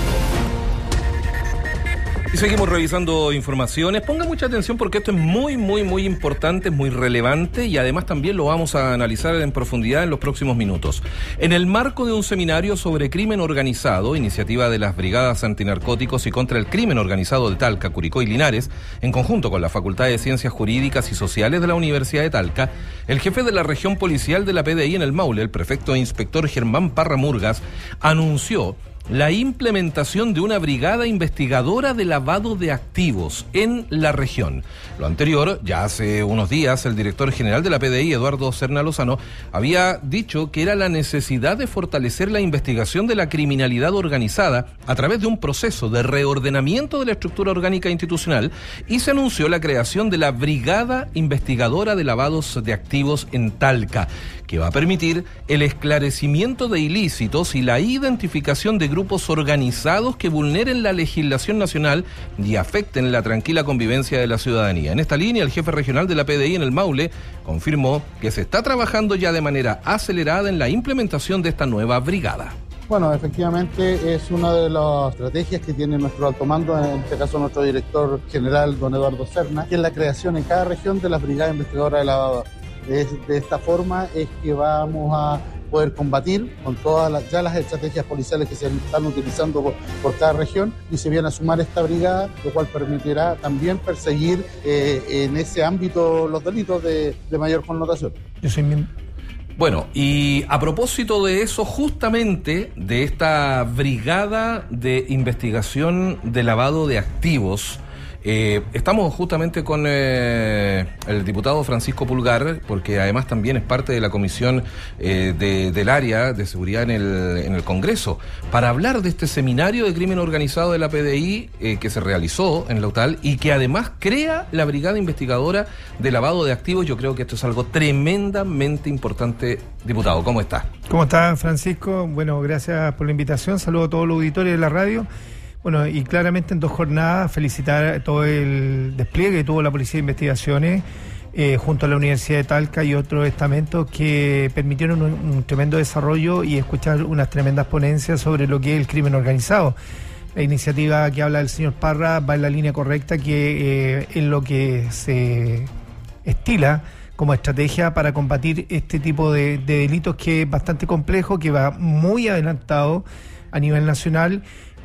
Y seguimos revisando informaciones. Ponga mucha atención porque esto es muy, muy, muy importante, es muy relevante y además también lo vamos a analizar en profundidad en los próximos minutos. En el marco de un seminario sobre crimen organizado, iniciativa de las Brigadas Antinarcóticos y contra el Crimen Organizado de Talca, Curicó y Linares, en conjunto con la Facultad de Ciencias Jurídicas y Sociales de la Universidad de Talca, el jefe de la región policial de la P D I en el Maule, el prefecto e inspector Germán Parra Murgas, anunció la implementación de una brigada investigadora de lavado de activos en la región. Lo anterior, ya hace unos días, el director general de la P D I, Eduardo Serna Lozano, había dicho que era la necesidad de fortalecer la investigación de la criminalidad organizada a través de un proceso de reordenamiento de la estructura orgánica institucional y se anunció la creación de la Brigada Investigadora de Lavados de Activos en Talca, que va a permitir el esclarecimiento de ilícitos y la identificación de grupos organizados que vulneren la legislación nacional y afecten la tranquila convivencia de la ciudadanía. En esta línea, el jefe regional de la P D I en el Maule confirmó que se está trabajando ya de manera acelerada en la implementación de esta nueva brigada. Bueno, efectivamente es una de las estrategias que tiene nuestro alto mando, en este caso nuestro director general, don Eduardo Serna, que es la creación en cada región de las brigadas investigadoras de lavado. De, de esta forma es que vamos a poder combatir con todas las, ya las estrategias policiales que se están utilizando por, por cada región, y se viene a sumar esta brigada, lo cual permitirá también perseguir eh, en ese ámbito los delitos de, de mayor connotación. Yo soy mi... Bueno, y a propósito de eso, justamente de esta brigada de investigación de lavado de activos, Eh, estamos justamente con eh, el diputado Francisco Pulgar, porque además también es parte de la comisión eh, de, del área de seguridad en el, en el Congreso, para hablar de este seminario de crimen organizado de la P D I eh, que se realizó en la U T A L y que además crea la Brigada Investigadora de Lavado de Activos. Yo creo que esto es algo tremendamente importante. Diputado, ¿cómo está? ¿Cómo está, Francisco? Bueno, gracias por la invitación. Saludo a todos los auditores de la radio. Bueno, y claramente en dos jornadas felicitar todo el despliegue que tuvo la Policía de Investigaciones eh, junto a la Universidad de Talca y otros estamentos que permitieron un, un tremendo desarrollo y escuchar unas tremendas ponencias sobre lo que es el crimen organizado. La iniciativa que habla el señor Parra va en la línea correcta, que eh, es lo que se estila como estrategia para combatir este tipo de, de delitos, que es bastante complejo, que va muy adelantado a nivel nacional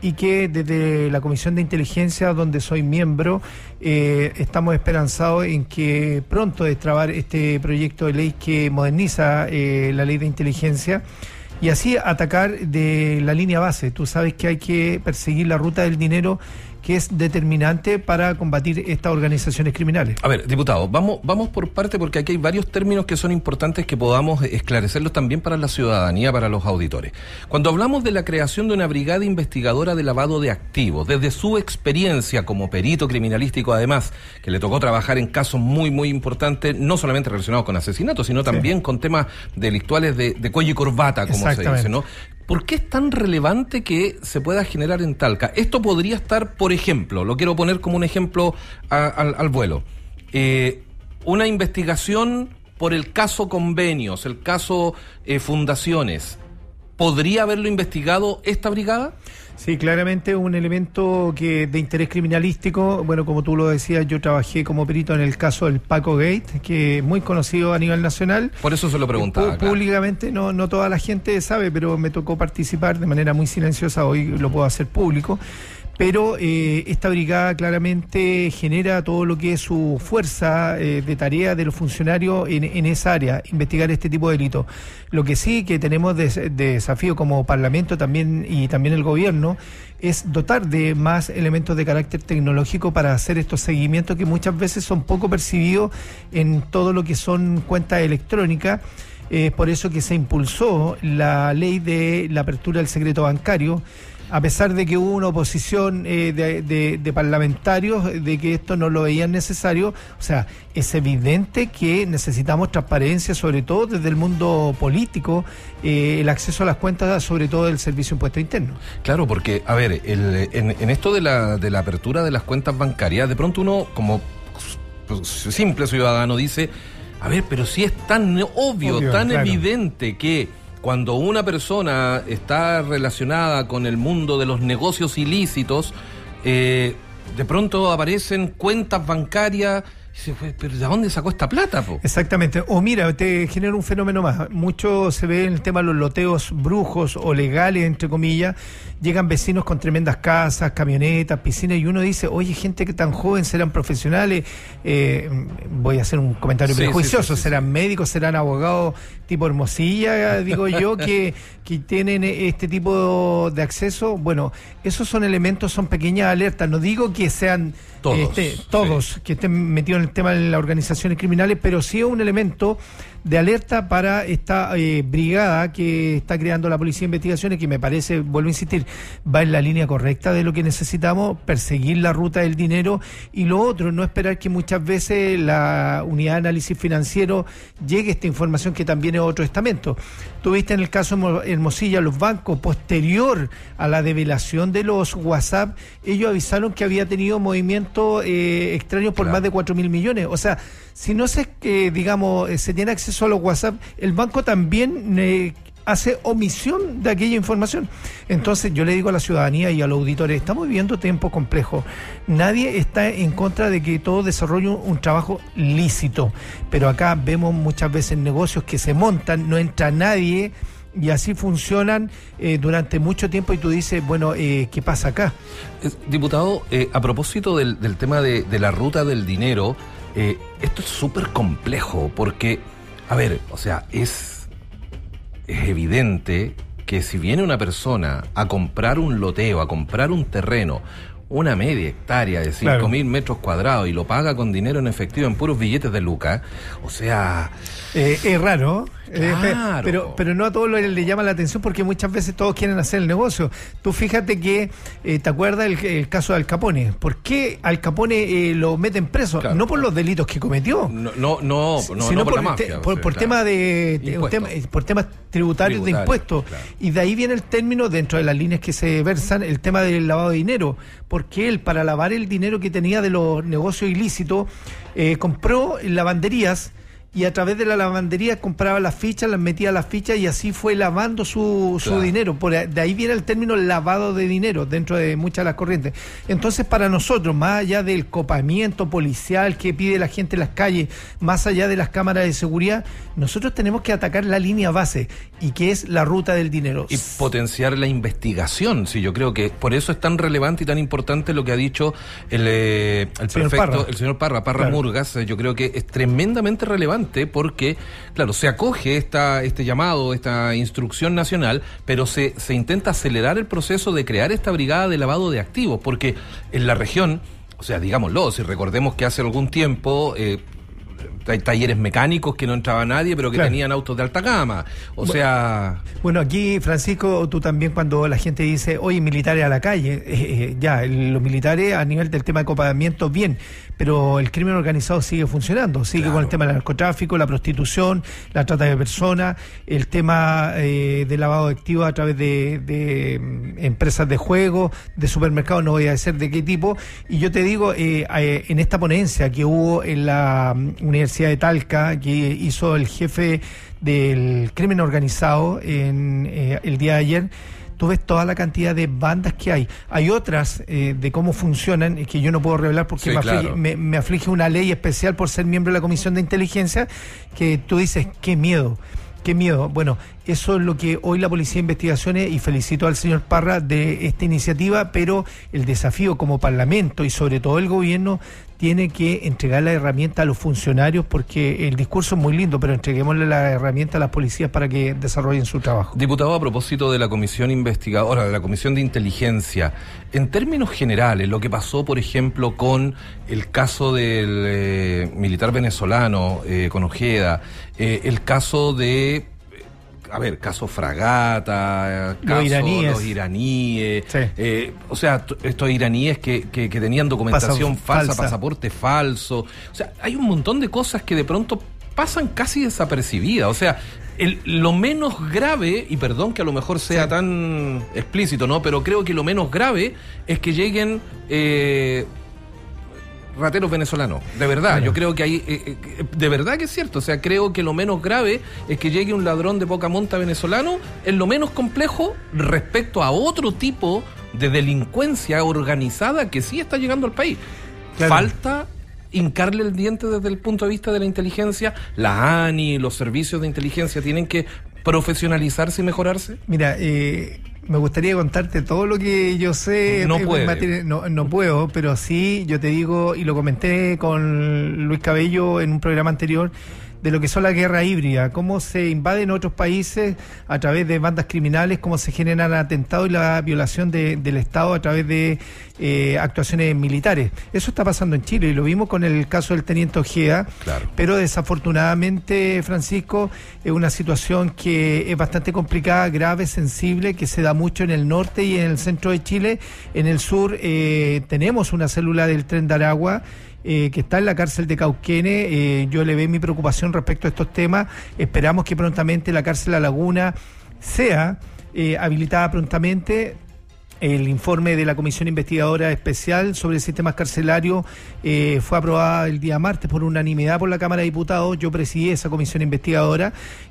y que desde la Comisión de Inteligencia, donde soy miembro, eh, estamos esperanzados en que pronto destrabar este proyecto de ley que moderniza eh, la ley de inteligencia y así atacar de la línea base. Tú sabes que hay que perseguir la ruta del dinero, que es determinante para combatir estas organizaciones criminales. A ver, diputado, vamos, vamos por parte, porque aquí hay varios términos que son importantes que podamos esclarecerlos también para la ciudadanía, para los auditores. Cuando hablamos de la creación de una brigada investigadora de lavado de activos, desde su experiencia como perito criminalístico, además, que le tocó trabajar en casos muy, muy importantes, no solamente relacionados con asesinatos, sino también sí. con temas delictuales de, de cuello y corbata, como se dice, ¿no? ¿Por qué es tan relevante que se pueda generar en Talca? Esto podría estar, por ejemplo, lo quiero poner como un ejemplo a, a, al vuelo, eh, una investigación por el caso convenios, el caso eh, fundaciones. ¿Podría haberlo investigado esta brigada? Sí, claramente un elemento que de interés criminalístico. Bueno, como tú lo decías, yo trabajé como perito en el caso del Paco Gate, que es muy conocido a nivel nacional. Por eso se lo preguntaba. P- públicamente, no, no toda la gente sabe, pero me tocó participar de manera muy silenciosa, hoy lo puedo hacer público. Pero eh, esta brigada claramente genera todo lo que es su fuerza eh, de tarea de los funcionarios en, en esa área, investigar este tipo de delitos. Lo que sí que tenemos de, de desafío como Parlamento también y también el gobierno es dotar de más elementos de carácter tecnológico para hacer estos seguimientos que muchas veces son poco percibidos en todo lo que son cuentas electrónicas. Es por eso que se impulsó la ley de la apertura del secreto bancario, a pesar de que hubo una oposición eh, de, de, de parlamentarios de que esto no lo veían necesario. O sea, es evidente que necesitamos transparencia, sobre todo desde el mundo político, eh, el acceso a las cuentas, sobre todo del Servicio de Impuesto Interno. Claro, porque, a ver, el, en, en esto de la, de la apertura de las cuentas bancarias, de pronto uno, como pues, simple ciudadano, dice, a ver, pero si es tan obvio, obvio tan claro. evidente que cuando una persona está relacionada con el mundo de los negocios ilícitos, eh, de pronto aparecen cuentas bancarias. Y dice, ¿pero de dónde sacó esta plata, po? Exactamente. O mira, te genera un fenómeno más. Mucho se ve en el tema de los loteos brujos o legales, entre comillas. Llegan vecinos con tremendas casas, camionetas, piscinas, y uno dice, oye, gente que tan joven, serán profesionales. Eh, voy a hacer un comentario sí, prejuicioso, sí, sí, sí, serán sí. médicos, serán abogados tipo Hermosilla, digo yo, que, que tienen este tipo de acceso. Bueno, esos son elementos, son pequeñas alertas. No digo que sean todos, este, todos sí. que estén metidos en el tema de las organizaciones criminales, pero sí es un elemento de alerta para esta eh, brigada que está creando la Policía de Investigaciones, que me parece, vuelvo a insistir, va en la línea correcta de lo que necesitamos, perseguir la ruta del dinero, y lo otro, no esperar que muchas veces la unidad de análisis financiero llegue esta información, que también es otro estamento. Tuviste en el caso Hermosilla, los bancos, posterior a la develación de los WhatsApp, ellos avisaron que había tenido movimientos eh, extraños por claro. más de cuatro mil millones. O sea, si no se, eh, digamos, eh, se tiene acceso a los WhatsApp, el banco también eh, hace omisión de aquella información. Entonces yo le digo a la ciudadanía y a los auditores, estamos viviendo tiempos complejos. Nadie está en contra de que todo desarrolle un, un trabajo lícito, pero acá vemos muchas veces negocios que se montan, no entra nadie, y así funcionan eh, durante mucho tiempo, y tú dices, bueno, eh, ¿qué pasa acá? Eh, diputado, eh, a propósito del, del tema de, de la ruta del dinero, eh, esto es súper complejo, porque, a ver, o sea, es, es evidente que si viene una persona a comprar un loteo, a comprar un terreno, una media hectárea de cinco mil metros cuadrados, y lo paga con dinero en efectivo, en puros billetes de lucas, o sea... Eh, es raro, claro. eh, pero pero no a todos le, le llama la atención, porque muchas veces todos quieren hacer el negocio. Tú fíjate que, eh, ¿te acuerdas el, el caso de Al Capone? ¿Por qué Al Capone eh, lo meten preso? Claro. No por los delitos que cometió. No, no, no, no, sino no por, por, la mafia, te, por, sí, por claro. tema de, de un tema, por temas tributarios Tributario, de impuestos. Claro. Y de ahí viene el término, dentro de las líneas que se versan, el tema del lavado de dinero. Porque él, para lavar el dinero que tenía de los negocios ilícitos, eh, compró lavanderías y a través de la lavandería compraba las fichas, las metía a las fichas y así fue lavando su, su Claro. dinero. Por ahí- de ahí viene el término lavado de dinero dentro de muchas de las corrientes. Entonces, para nosotros, más allá del copamiento policial que pide la gente en las calles, más allá de las cámaras de seguridad, nosotros tenemos que atacar la línea base, y que es la ruta del dinero. Y potenciar la investigación. Sí, yo creo que por eso es tan relevante y tan importante lo que ha dicho el, eh, el Señor prefecto, Parra. el señor Parra, Parra Claro. Murgas. Eh, Yo creo que es tremendamente relevante porque, claro, se acoge esta, este llamado, esta instrucción nacional, pero se, se intenta acelerar el proceso de crear esta brigada de lavado de activos, porque en la región, o sea, digámoslo, si recordemos que hace algún tiempo... Eh, hay talleres mecánicos que no entraba nadie, pero que Claro. tenían autos de alta gama. O Bu- sea... Bueno, aquí, Francisco, tú también, cuando la gente dice, oye, militares a la calle, eh, eh, ya, el- los militares a nivel del tema de copamiento, bien, pero el crimen organizado sigue funcionando, sigue con el tema del narcotráfico, la prostitución, la trata de personas, el tema eh, de lavado de activos a través de, de mm, empresas de juego, de supermercados, no voy a decir de qué tipo, y yo te digo, eh, eh, en esta ponencia que hubo en la mm, Universidad de Talca, que hizo el jefe del crimen organizado en eh, el día de ayer, tú ves toda la cantidad de bandas que hay. Hay otras eh, de cómo funcionan, eh, que yo no puedo revelar porque Sí, me, aflige, claro. me, me aflige una ley especial por ser miembro de la Comisión de Inteligencia, que tú dices, qué miedo. Qué miedo. Bueno, eso es lo que hoy la Policía de Investigaciones, y felicito al señor Parra de esta iniciativa, pero el desafío como Parlamento y sobre todo el gobierno tiene que entregar la herramienta a los funcionarios, porque el discurso es muy lindo, pero entreguémosle la herramienta a las policías para que desarrollen su trabajo. Diputado, a propósito de la comisión investigadora, de la comisión de inteligencia, en términos generales, lo que pasó, por ejemplo, con el caso del eh, militar venezolano, eh, con Ojeda, eh, el caso de... eh, A ver, caso Fragata, eh, Los caso iraníes. los iraníes, Sí. eh, o sea, t- estos iraníes que, que, que tenían documentación Pasa- falsa, falsa. pasaporte falso, o sea, hay un montón de cosas que de pronto pasan casi desapercibidas, o sea, el, lo menos grave, y perdón que a lo mejor sea tan explícito, ¿no? Pero creo que lo menos grave es que lleguen... Eh, rateros venezolanos, de verdad, Bueno. yo creo que hay, eh, eh, de verdad que es cierto, o sea, creo que lo menos grave es que llegue un ladrón de poca monta venezolano, es lo menos complejo respecto a otro tipo de delincuencia organizada que sí está llegando al país. Claro. Falta hincarle el diente desde el punto de vista de la inteligencia, la ANI, los servicios de inteligencia tienen que profesionalizarse y mejorarse. Mira, eh, me gustaría contarte todo lo que yo sé. No en puede. materia- no, no puedo, pero sí, yo te digo, y lo comenté con Luis Cabello en un programa anterior, de lo que son la guerra híbrida, cómo se invaden otros países a través de bandas criminales, cómo se generan atentados y la violación de- del Estado a través de eh, actuaciones militares. Eso está pasando en Chile y lo vimos con el caso del teniente Ojeda, Claro. pero desafortunadamente, Francisco, es una situación que es bastante complicada, grave, sensible, que se da mucho en el norte y en el centro de Chile. En el sur eh, tenemos una célula del Tren de Aragua, eh, que está en la cárcel de Cauquenes. Eh, yo le ve mi preocupación respecto a estos temas. Esperamos que prontamente la cárcel La Laguna sea eh, habilitada prontamente. El informe de la Comisión Investigadora Especial sobre Sistemas Carcelarios eh, fue aprobado el día martes por unanimidad por la Cámara de Diputados. Yo presidí esa comisión investigadora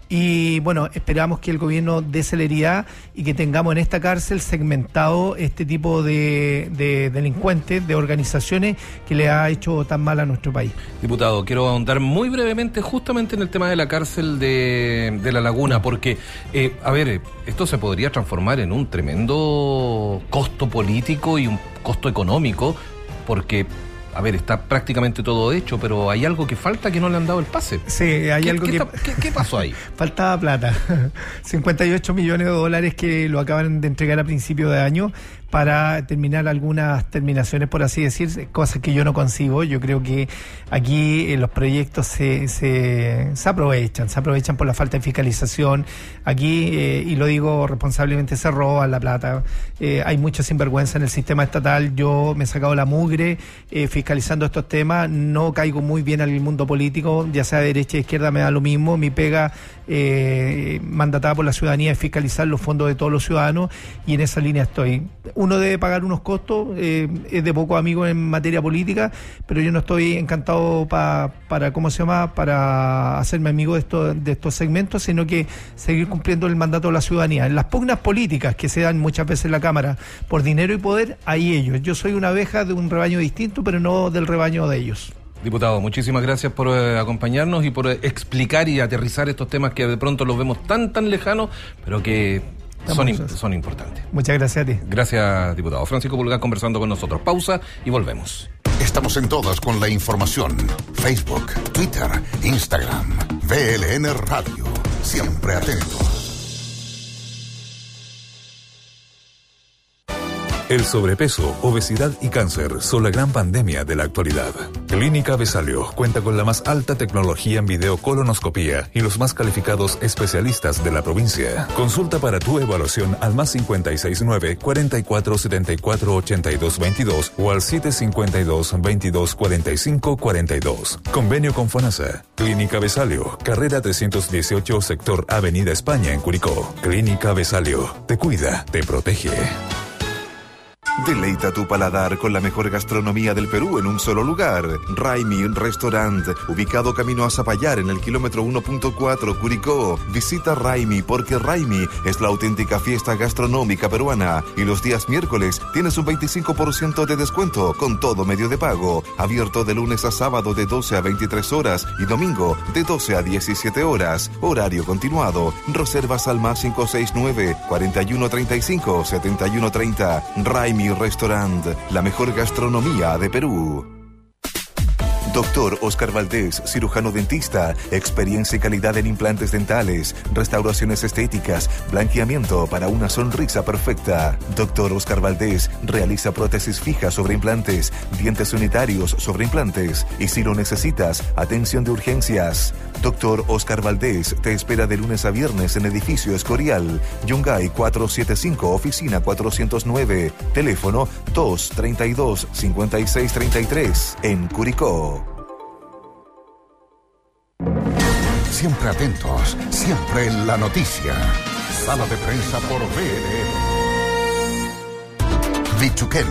y, bueno, esperamos que el gobierno dé celeridad y que tengamos en esta cárcel segmentado este tipo de, de delincuentes, de organizaciones que le ha hecho tan mal a nuestro país. Diputado, quiero ahondar muy brevemente justamente en el tema de la cárcel de, de La Laguna, porque, eh, a ver, esto se podría transformar en un tremendo costo político y un costo económico, porque, a ver, está prácticamente todo hecho, pero hay algo que falta que no le han dado el pase. Sí, hay ¿Qué, algo qué que... está- qué- qué pasó ahí? Faltaba plata. cincuenta y ocho millones de dólares que lo acaban de entregar a principio de año para terminar algunas terminaciones, por así decir, cosas que yo no consigo. Yo creo que aquí eh, los proyectos se, se, se aprovechan, se aprovechan por la falta de fiscalización. Aquí, eh, y lo digo responsablemente, se roban la plata. Eh, hay mucha sinvergüenza en el sistema estatal. Yo me he sacado la mugre eh, fiscalizando estos temas. No caigo muy bien al mundo político, ya sea de derecha o izquierda, me da lo mismo. Mi pega eh, mandatada por la ciudadanía de fiscalizar los fondos de todos los ciudadanos, y en esa línea estoy. Uno debe pagar unos costos, eh, es de poco amigo en materia política, pero yo no estoy encantado pa, para, ¿cómo se llama?, para hacerme amigo de, esto, de estos segmentos, sino que seguir cumpliendo el mandato de la ciudadanía. En las pugnas políticas que se dan muchas veces en la Cámara por dinero y poder, ahí ellos. Yo soy una abeja de un rebaño distinto, pero no del rebaño de ellos. Diputado, muchísimas gracias por eh, acompañarnos y por eh, explicar y aterrizar estos temas que de pronto los vemos tan, tan lejanos, pero que son, im- son importantes. Muchas gracias a ti. Gracias, diputado. Francisco Pulgar conversando con nosotros. Pausa y volvemos. Estamos en todas con la información. Facebook, Twitter, Instagram, V L N Radio. Siempre atentos. El sobrepeso, obesidad y cáncer son la gran pandemia de la actualidad. Clínica Besalio cuenta con la más alta tecnología en videocolonoscopía y los más calificados especialistas de la provincia. Consulta para tu evaluación al más cinco seis nueve, cuatro cuatro siete cuatro, ocho dos dos dos o al siete cinco dos, veintidós cuarenta y cinco cuarenta y dos. Convenio con FONASA. Clínica Besalio, carrera trescientos dieciocho, sector Avenida España en Curicó. Clínica Besalio, te cuida, te protege. Deleita tu paladar con la mejor gastronomía del Perú en un solo lugar. Raimi Restaurant, ubicado camino a Zapallar en el kilómetro uno punto cuatro, Curicó. Visita Raimi porque Raimi es la auténtica fiesta gastronómica peruana. Y los días miércoles tienes un veinticinco por ciento de descuento con todo medio de pago. Abierto de lunes a sábado de doce a veintitrés horas y domingo de doce a diecisiete horas. Horario continuado. Reservas al más cinco seis nueve, cuarenta y uno treinta y cinco, setenta y uno treinta. Raimi Restaurant, la mejor gastronomía de Perú. Doctor Oscar Valdés, cirujano dentista, experiencia y calidad en implantes dentales, restauraciones estéticas, blanqueamiento para una sonrisa perfecta. Doctor Oscar Valdés realiza prótesis fijas sobre implantes, dientes unitarios sobre implantes y si lo necesitas, atención de urgencias. Doctor Oscar Valdés te espera de lunes a viernes en Edificio Escorial, Yungay cuatrocientos setenta y cinco, oficina cuatrocientos nueve, teléfono dos treinta y dos, cincuenta y seis treinta y tres, en Curicó. Siempre atentos, siempre en la noticia. Sala de prensa por V L N. Bichuquén.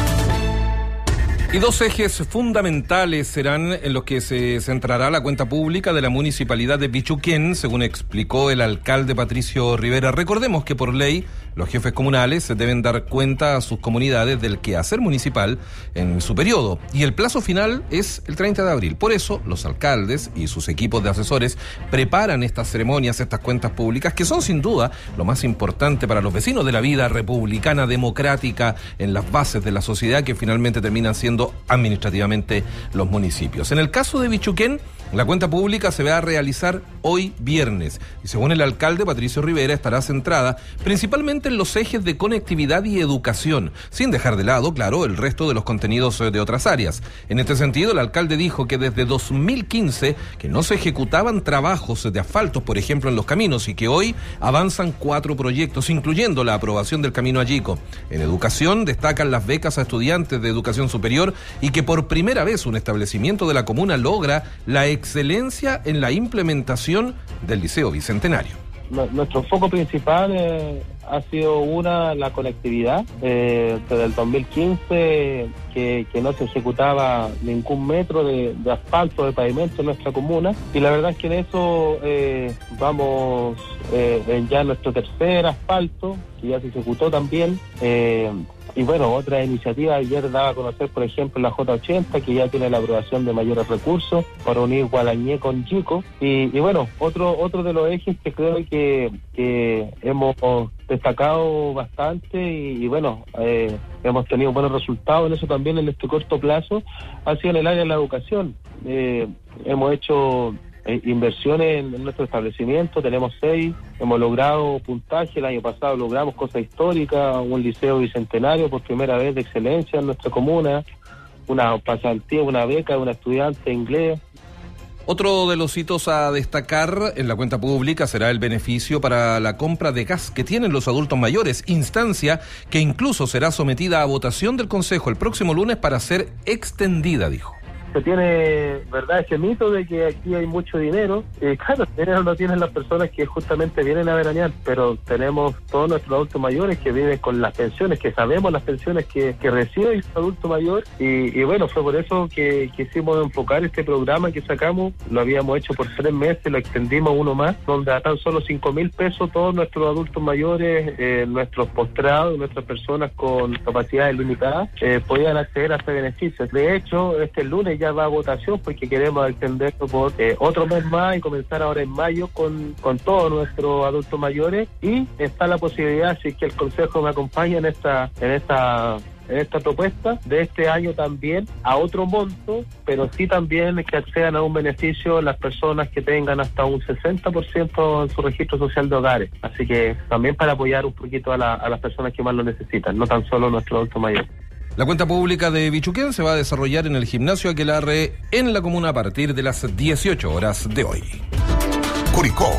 Y dos ejes fundamentales serán en los que se centrará la cuenta pública de la municipalidad de Bichuquén, según explicó el alcalde Patricio Rivera. Recordemos que por ley los jefes comunales deben dar cuenta a sus comunidades del quehacer municipal en su periodo y el plazo final es el treinta de abril. Por eso los alcaldes y sus equipos de asesores preparan estas ceremonias, estas cuentas públicas que son sin duda lo más importante para los vecinos de la vida republicana democrática en las bases de la sociedad que finalmente terminan siendo administrativamente los municipios. En el caso de Bichuquén, la cuenta pública se va a realizar hoy viernes y según el alcalde Patricio Rivera estará centrada principalmente en los ejes de conectividad y educación, sin dejar de lado, claro, el resto de los contenidos de otras áreas. En este sentido, el alcalde dijo que desde dos mil quince que no se ejecutaban trabajos de asfaltos, por ejemplo, en los caminos y que hoy avanzan cuatro proyectos, incluyendo la aprobación del Camino Allico. En educación destacan las becas a estudiantes de educación superior y que por primera vez un establecimiento de la comuna logra la excelencia en la implementación del Liceo Bicentenario. Nuestro foco principal eh, ha sido una, la conectividad. Eh, desde el dos mil quince que, que no se ejecutaba ningún metro de, de asfalto, de pavimento en nuestra comuna y la verdad es que en eso eh, vamos eh, en ya nuestro tercer asfalto que ya se ejecutó también. Eh, Y bueno, otra iniciativa, ayer daba a conocer, por ejemplo, la J ochenta, que ya tiene la aprobación de mayores recursos para unir Gualañé con Chico. Y, y bueno, otro otro de los ejes que creo que, que hemos destacado bastante y, y bueno, eh, hemos tenido buenos resultados en eso también en este corto plazo, ha sido en el área de la educación. Eh, hemos hecho Eh, inversiones en, en nuestro establecimiento, tenemos seis, hemos logrado puntaje, el año pasado logramos cosas históricas, un liceo bicentenario por primera vez de excelencia en nuestra comuna, una pasantía, una beca de una estudiante inglés. Otro de los hitos a destacar en la cuenta pública será el beneficio para la compra de gas que tienen los adultos mayores, instancia que incluso será sometida a votación del Consejo el próximo lunes para ser extendida, dijo. se tiene, ¿verdad?, ese mito de que aquí hay mucho dinero. Y claro, el dinero lo tienen las personas que justamente vienen a veranear, pero tenemos todos nuestros adultos mayores que viven con las pensiones, que sabemos las pensiones que, que recibe el adulto mayor. Y, y bueno, fue por eso que quisimos enfocar este programa que sacamos. Lo habíamos hecho por tres meses, lo extendimos uno más, donde a tan solo cinco mil pesos todos nuestros adultos mayores, eh, nuestros postrados, nuestras personas con capacidades limitadas, eh, podían acceder a este beneficio. De hecho, este lunes ya va a votación porque queremos extenderlo por eh, otro mes más y comenzar ahora en mayo con, con todos nuestros adultos mayores. Y está la posibilidad, si es que el Consejo me acompaña en esta, en esta en esta propuesta, de este año también a otro monto, pero sí también que accedan a un beneficio las personas que tengan hasta un sesenta por ciento en su registro social de hogares. Así que también para apoyar un poquito a, la, a las personas que más lo necesitan, no tan solo nuestro adulto mayor. La cuenta pública de Bichuquén se va a desarrollar en el gimnasio Aquelarre en la comuna a partir de las dieciocho horas de hoy. Curicó.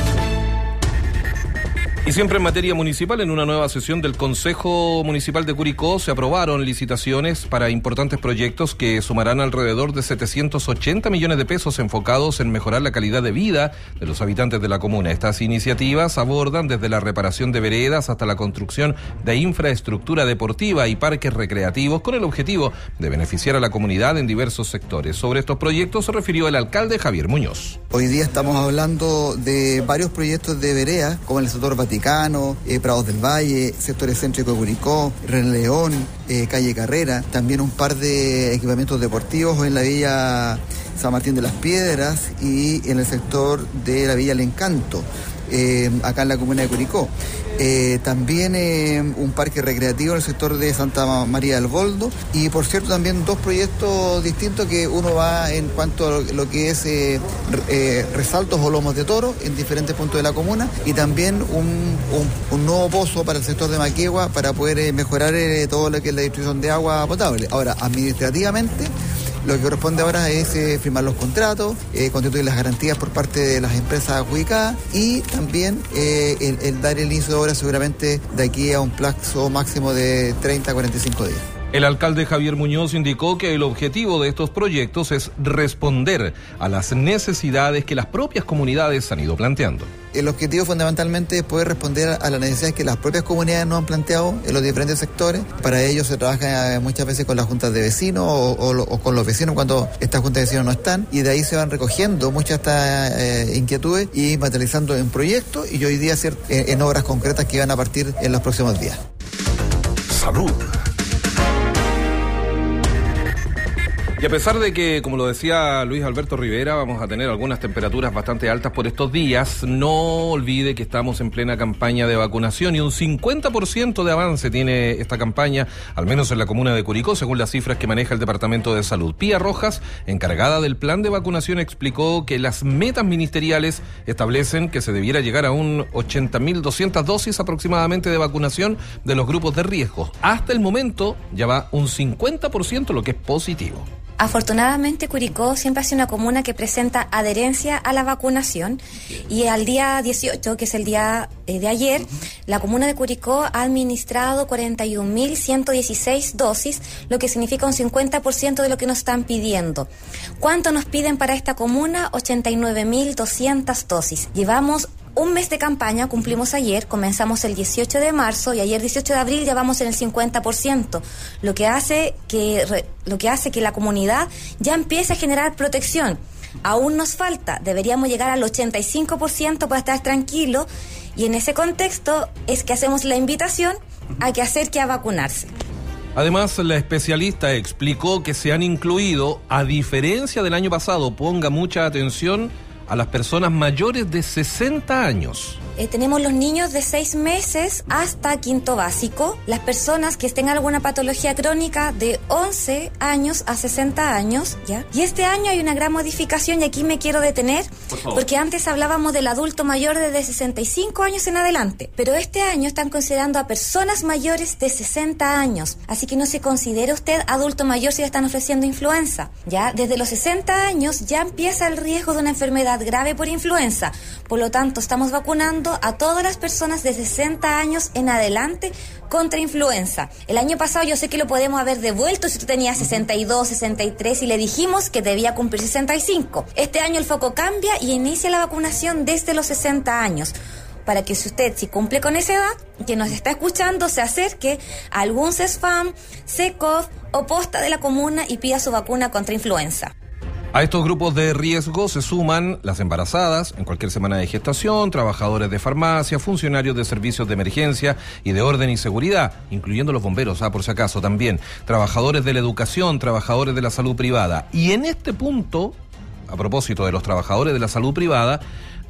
Y siempre en materia municipal, en una nueva sesión del Consejo Municipal de Curicó se aprobaron licitaciones para importantes proyectos que sumarán alrededor de setecientos ochenta millones de pesos enfocados en mejorar la calidad de vida de los habitantes de la comuna. Estas iniciativas abordan desde la reparación de veredas hasta la construcción de infraestructura deportiva y parques recreativos con el objetivo de beneficiar a la comunidad en diversos sectores. Sobre estos proyectos se refirió el alcalde Javier Muñoz. Hoy día estamos hablando de varios proyectos de vereda, como el sector Vaticano, Eh, Prados del Valle, sectores céntricos de Curicó, René León, eh, calle Carrera, también un par de equipamientos deportivos en la Villa San Martín de las Piedras y en el sector de la Villa El Encanto, eh, acá en la comuna de Curicó. Eh, también eh, un parque recreativo en el sector de Santa María del Boldo y, por cierto, también dos proyectos distintos, que uno va en cuanto a lo que es eh, eh, resaltos o lomos de toro en diferentes puntos de la comuna, y también un, un, un nuevo pozo para el sector de Maquegua para poder eh, mejorar eh, todo lo que es la distribución de agua potable. Ahora, administrativamente, lo que corresponde ahora es eh, firmar los contratos, eh, constituir las garantías por parte de las empresas adjudicadas y también eh, el, el dar el inicio de obra seguramente de aquí a un plazo máximo de treinta a cuarenta y cinco días. El alcalde Javier Muñoz indicó que el objetivo de estos proyectos es responder a las necesidades que las propias comunidades han ido planteando. El objetivo fundamentalmente es poder responder a las necesidades que las propias comunidades nos han planteado en los diferentes sectores. Para ello se trabaja muchas veces con las juntas de vecinos o, o, o con los vecinos cuando estas juntas de vecinos no están, y de ahí se van recogiendo muchas de estas eh, inquietudes y materializando en proyectos y hoy día ser, eh, en obras concretas que van a partir en los próximos días. Salud. Y a pesar de que, como lo decía Luis Alberto Rivera, vamos a tener algunas temperaturas bastante altas por estos días, no olvide que estamos en plena campaña de vacunación y un cincuenta por ciento de avance tiene esta campaña, al menos en la comuna de Curicó, según las cifras que maneja el Departamento de Salud. Pía Rojas, encargada del plan de vacunación, explicó que las metas ministeriales establecen que se debiera llegar a un ochenta mil doscientas dosis aproximadamente de vacunación de los grupos de riesgo. Hasta el momento ya va un cincuenta por ciento, lo que es positivo. Afortunadamente, Curicó siempre ha sido una comuna que presenta adherencia a la vacunación, y al día dieciocho, que es el día eh, de ayer, la comuna de Curicó ha administrado cuarenta y un mil ciento dieciséis dosis, lo que significa un cincuenta por ciento de lo que nos están pidiendo. ¿Cuánto nos piden para esta comuna? ochenta y nueve mil doscientas dosis. Llevamos un mes de campaña, cumplimos ayer, comenzamos el dieciocho de marzo y ayer dieciocho de abril ya vamos en el cincuenta por ciento, lo que hace que, lo que hace que la comunidad ya empiece a generar protección. Aún nos falta, deberíamos llegar al ochenta y cinco por ciento para estar tranquilos, y en ese contexto es que hacemos la invitación a que acerque a vacunarse. Además, la especialista explicó que se han incluido, a diferencia del año pasado, ponga mucha atención, a las personas mayores de sesenta años. Eh, tenemos los niños de seis meses hasta quinto básico, las personas que tengan alguna patología crónica de once años a sesenta años, ¿ya? Y este año hay una gran modificación, y aquí me quiero detener, porque antes hablábamos del adulto mayor desde sesenta y cinco años en adelante, pero este año están considerando a personas mayores de sesenta años, así que no se considere usted adulto mayor si le están ofreciendo influenza, ¿ya? Desde los sesenta años ya empieza el riesgo de una enfermedad grave por influenza, por lo tanto estamos vacunando vacunando a todas las personas de sesenta años en adelante contra influenza. El año pasado yo sé que lo podemos haber devuelto si tú tenías sesenta y dos, sesenta y tres y le dijimos que debía cumplir sesenta y cinco. Este año el foco cambia y inicia la vacunación desde los sesenta años. Para que si usted, si cumple con esa edad, que nos está escuchando, se acerque a algún CESFAM, SECOV o posta de la comuna y pida su vacuna contra influenza. A estos grupos de riesgo se suman las embarazadas en cualquier semana de gestación, trabajadores de farmacia, funcionarios de servicios de emergencia y de orden y seguridad, incluyendo los bomberos, ah, por si acaso también, trabajadores de la educación, trabajadores de la salud privada. Y en este punto, a propósito de los trabajadores de la salud privada,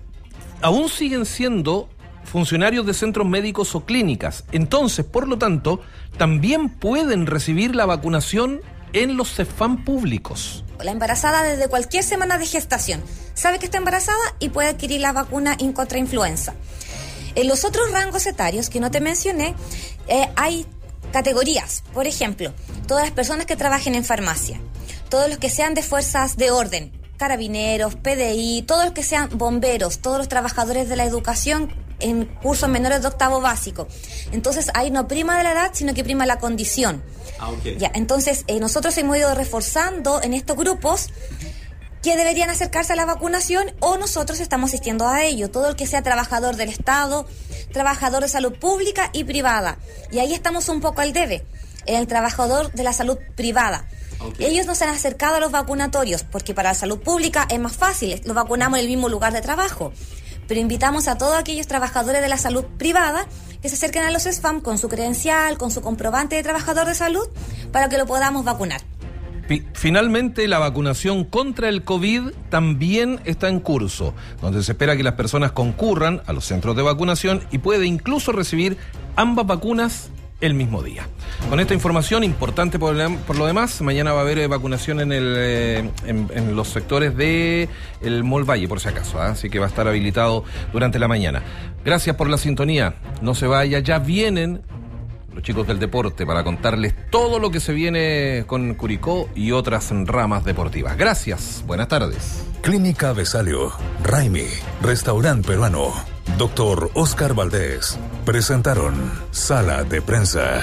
aún siguen siendo funcionarios de centros médicos o clínicas. Entonces, por lo tanto, también pueden recibir la vacunación en los CESFAM públicos. La embarazada desde cualquier semana de gestación sabe que está embarazada y puede adquirir la vacuna contra influenza. En los otros rangos etarios que no te mencioné, eh, hay categorías. Por ejemplo, todas las personas que trabajen en farmacia, todos los que sean de fuerzas de orden, carabineros, P D I, todos los que sean bomberos, todos los trabajadores de la educación en cursos menores de octavo básico. Entonces ahí no prima de la edad, sino que prima la condición. Ah, okay. Ya, entonces eh, nosotros hemos ido reforzando en estos grupos que deberían acercarse a la vacunación o nosotros estamos asistiendo a ello. Todo el que sea trabajador del Estado, trabajador de salud pública y privada. Y ahí estamos un poco al debe, el trabajador de la salud privada. Okay. Ellos nos han acercado a los vacunatorios porque para la salud pública es más fácil, los vacunamos en el mismo lugar de trabajo. Pero invitamos a todos aquellos trabajadores de la salud privada que se acerquen a los CESFAM con su credencial, con su comprobante de trabajador de salud, para que lo podamos vacunar. Finalmente, la vacunación contra el COVID también está en curso, donde se espera que las personas concurran a los centros de vacunación y puede incluso recibir ambas vacunas el mismo día. Con esta información importante por, el, por lo demás, mañana va a haber eh, vacunación en el eh, en, en los sectores de el Mall Valle, por si acaso, ¿eh? Así que va a estar habilitado durante la mañana. Gracias por la sintonía. No se vaya, ya vienen los chicos del deporte para contarles todo lo que se viene con Curicó y otras ramas deportivas. Gracias, buenas tardes. Clínica Besalio, Raimi, Restaurante Peruano, Doctor Oscar Valdés, presentaron Sala de Prensa.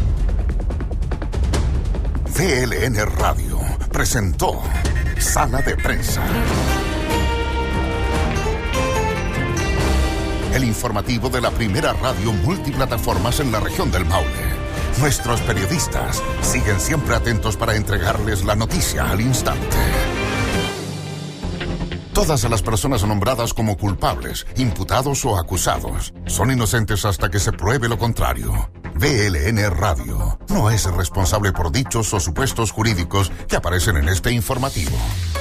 V L N Radio presentó Sala de Prensa. El informativo de la primera radio multiplataformas en la región del Maule. Nuestros periodistas siguen siempre atentos para entregarles la noticia al instante. Todas las personas nombradas como culpables, imputados o acusados son inocentes hasta que se pruebe lo contrario. V L N Radio no es responsable por dichos o supuestos jurídicos que aparecen en este informativo.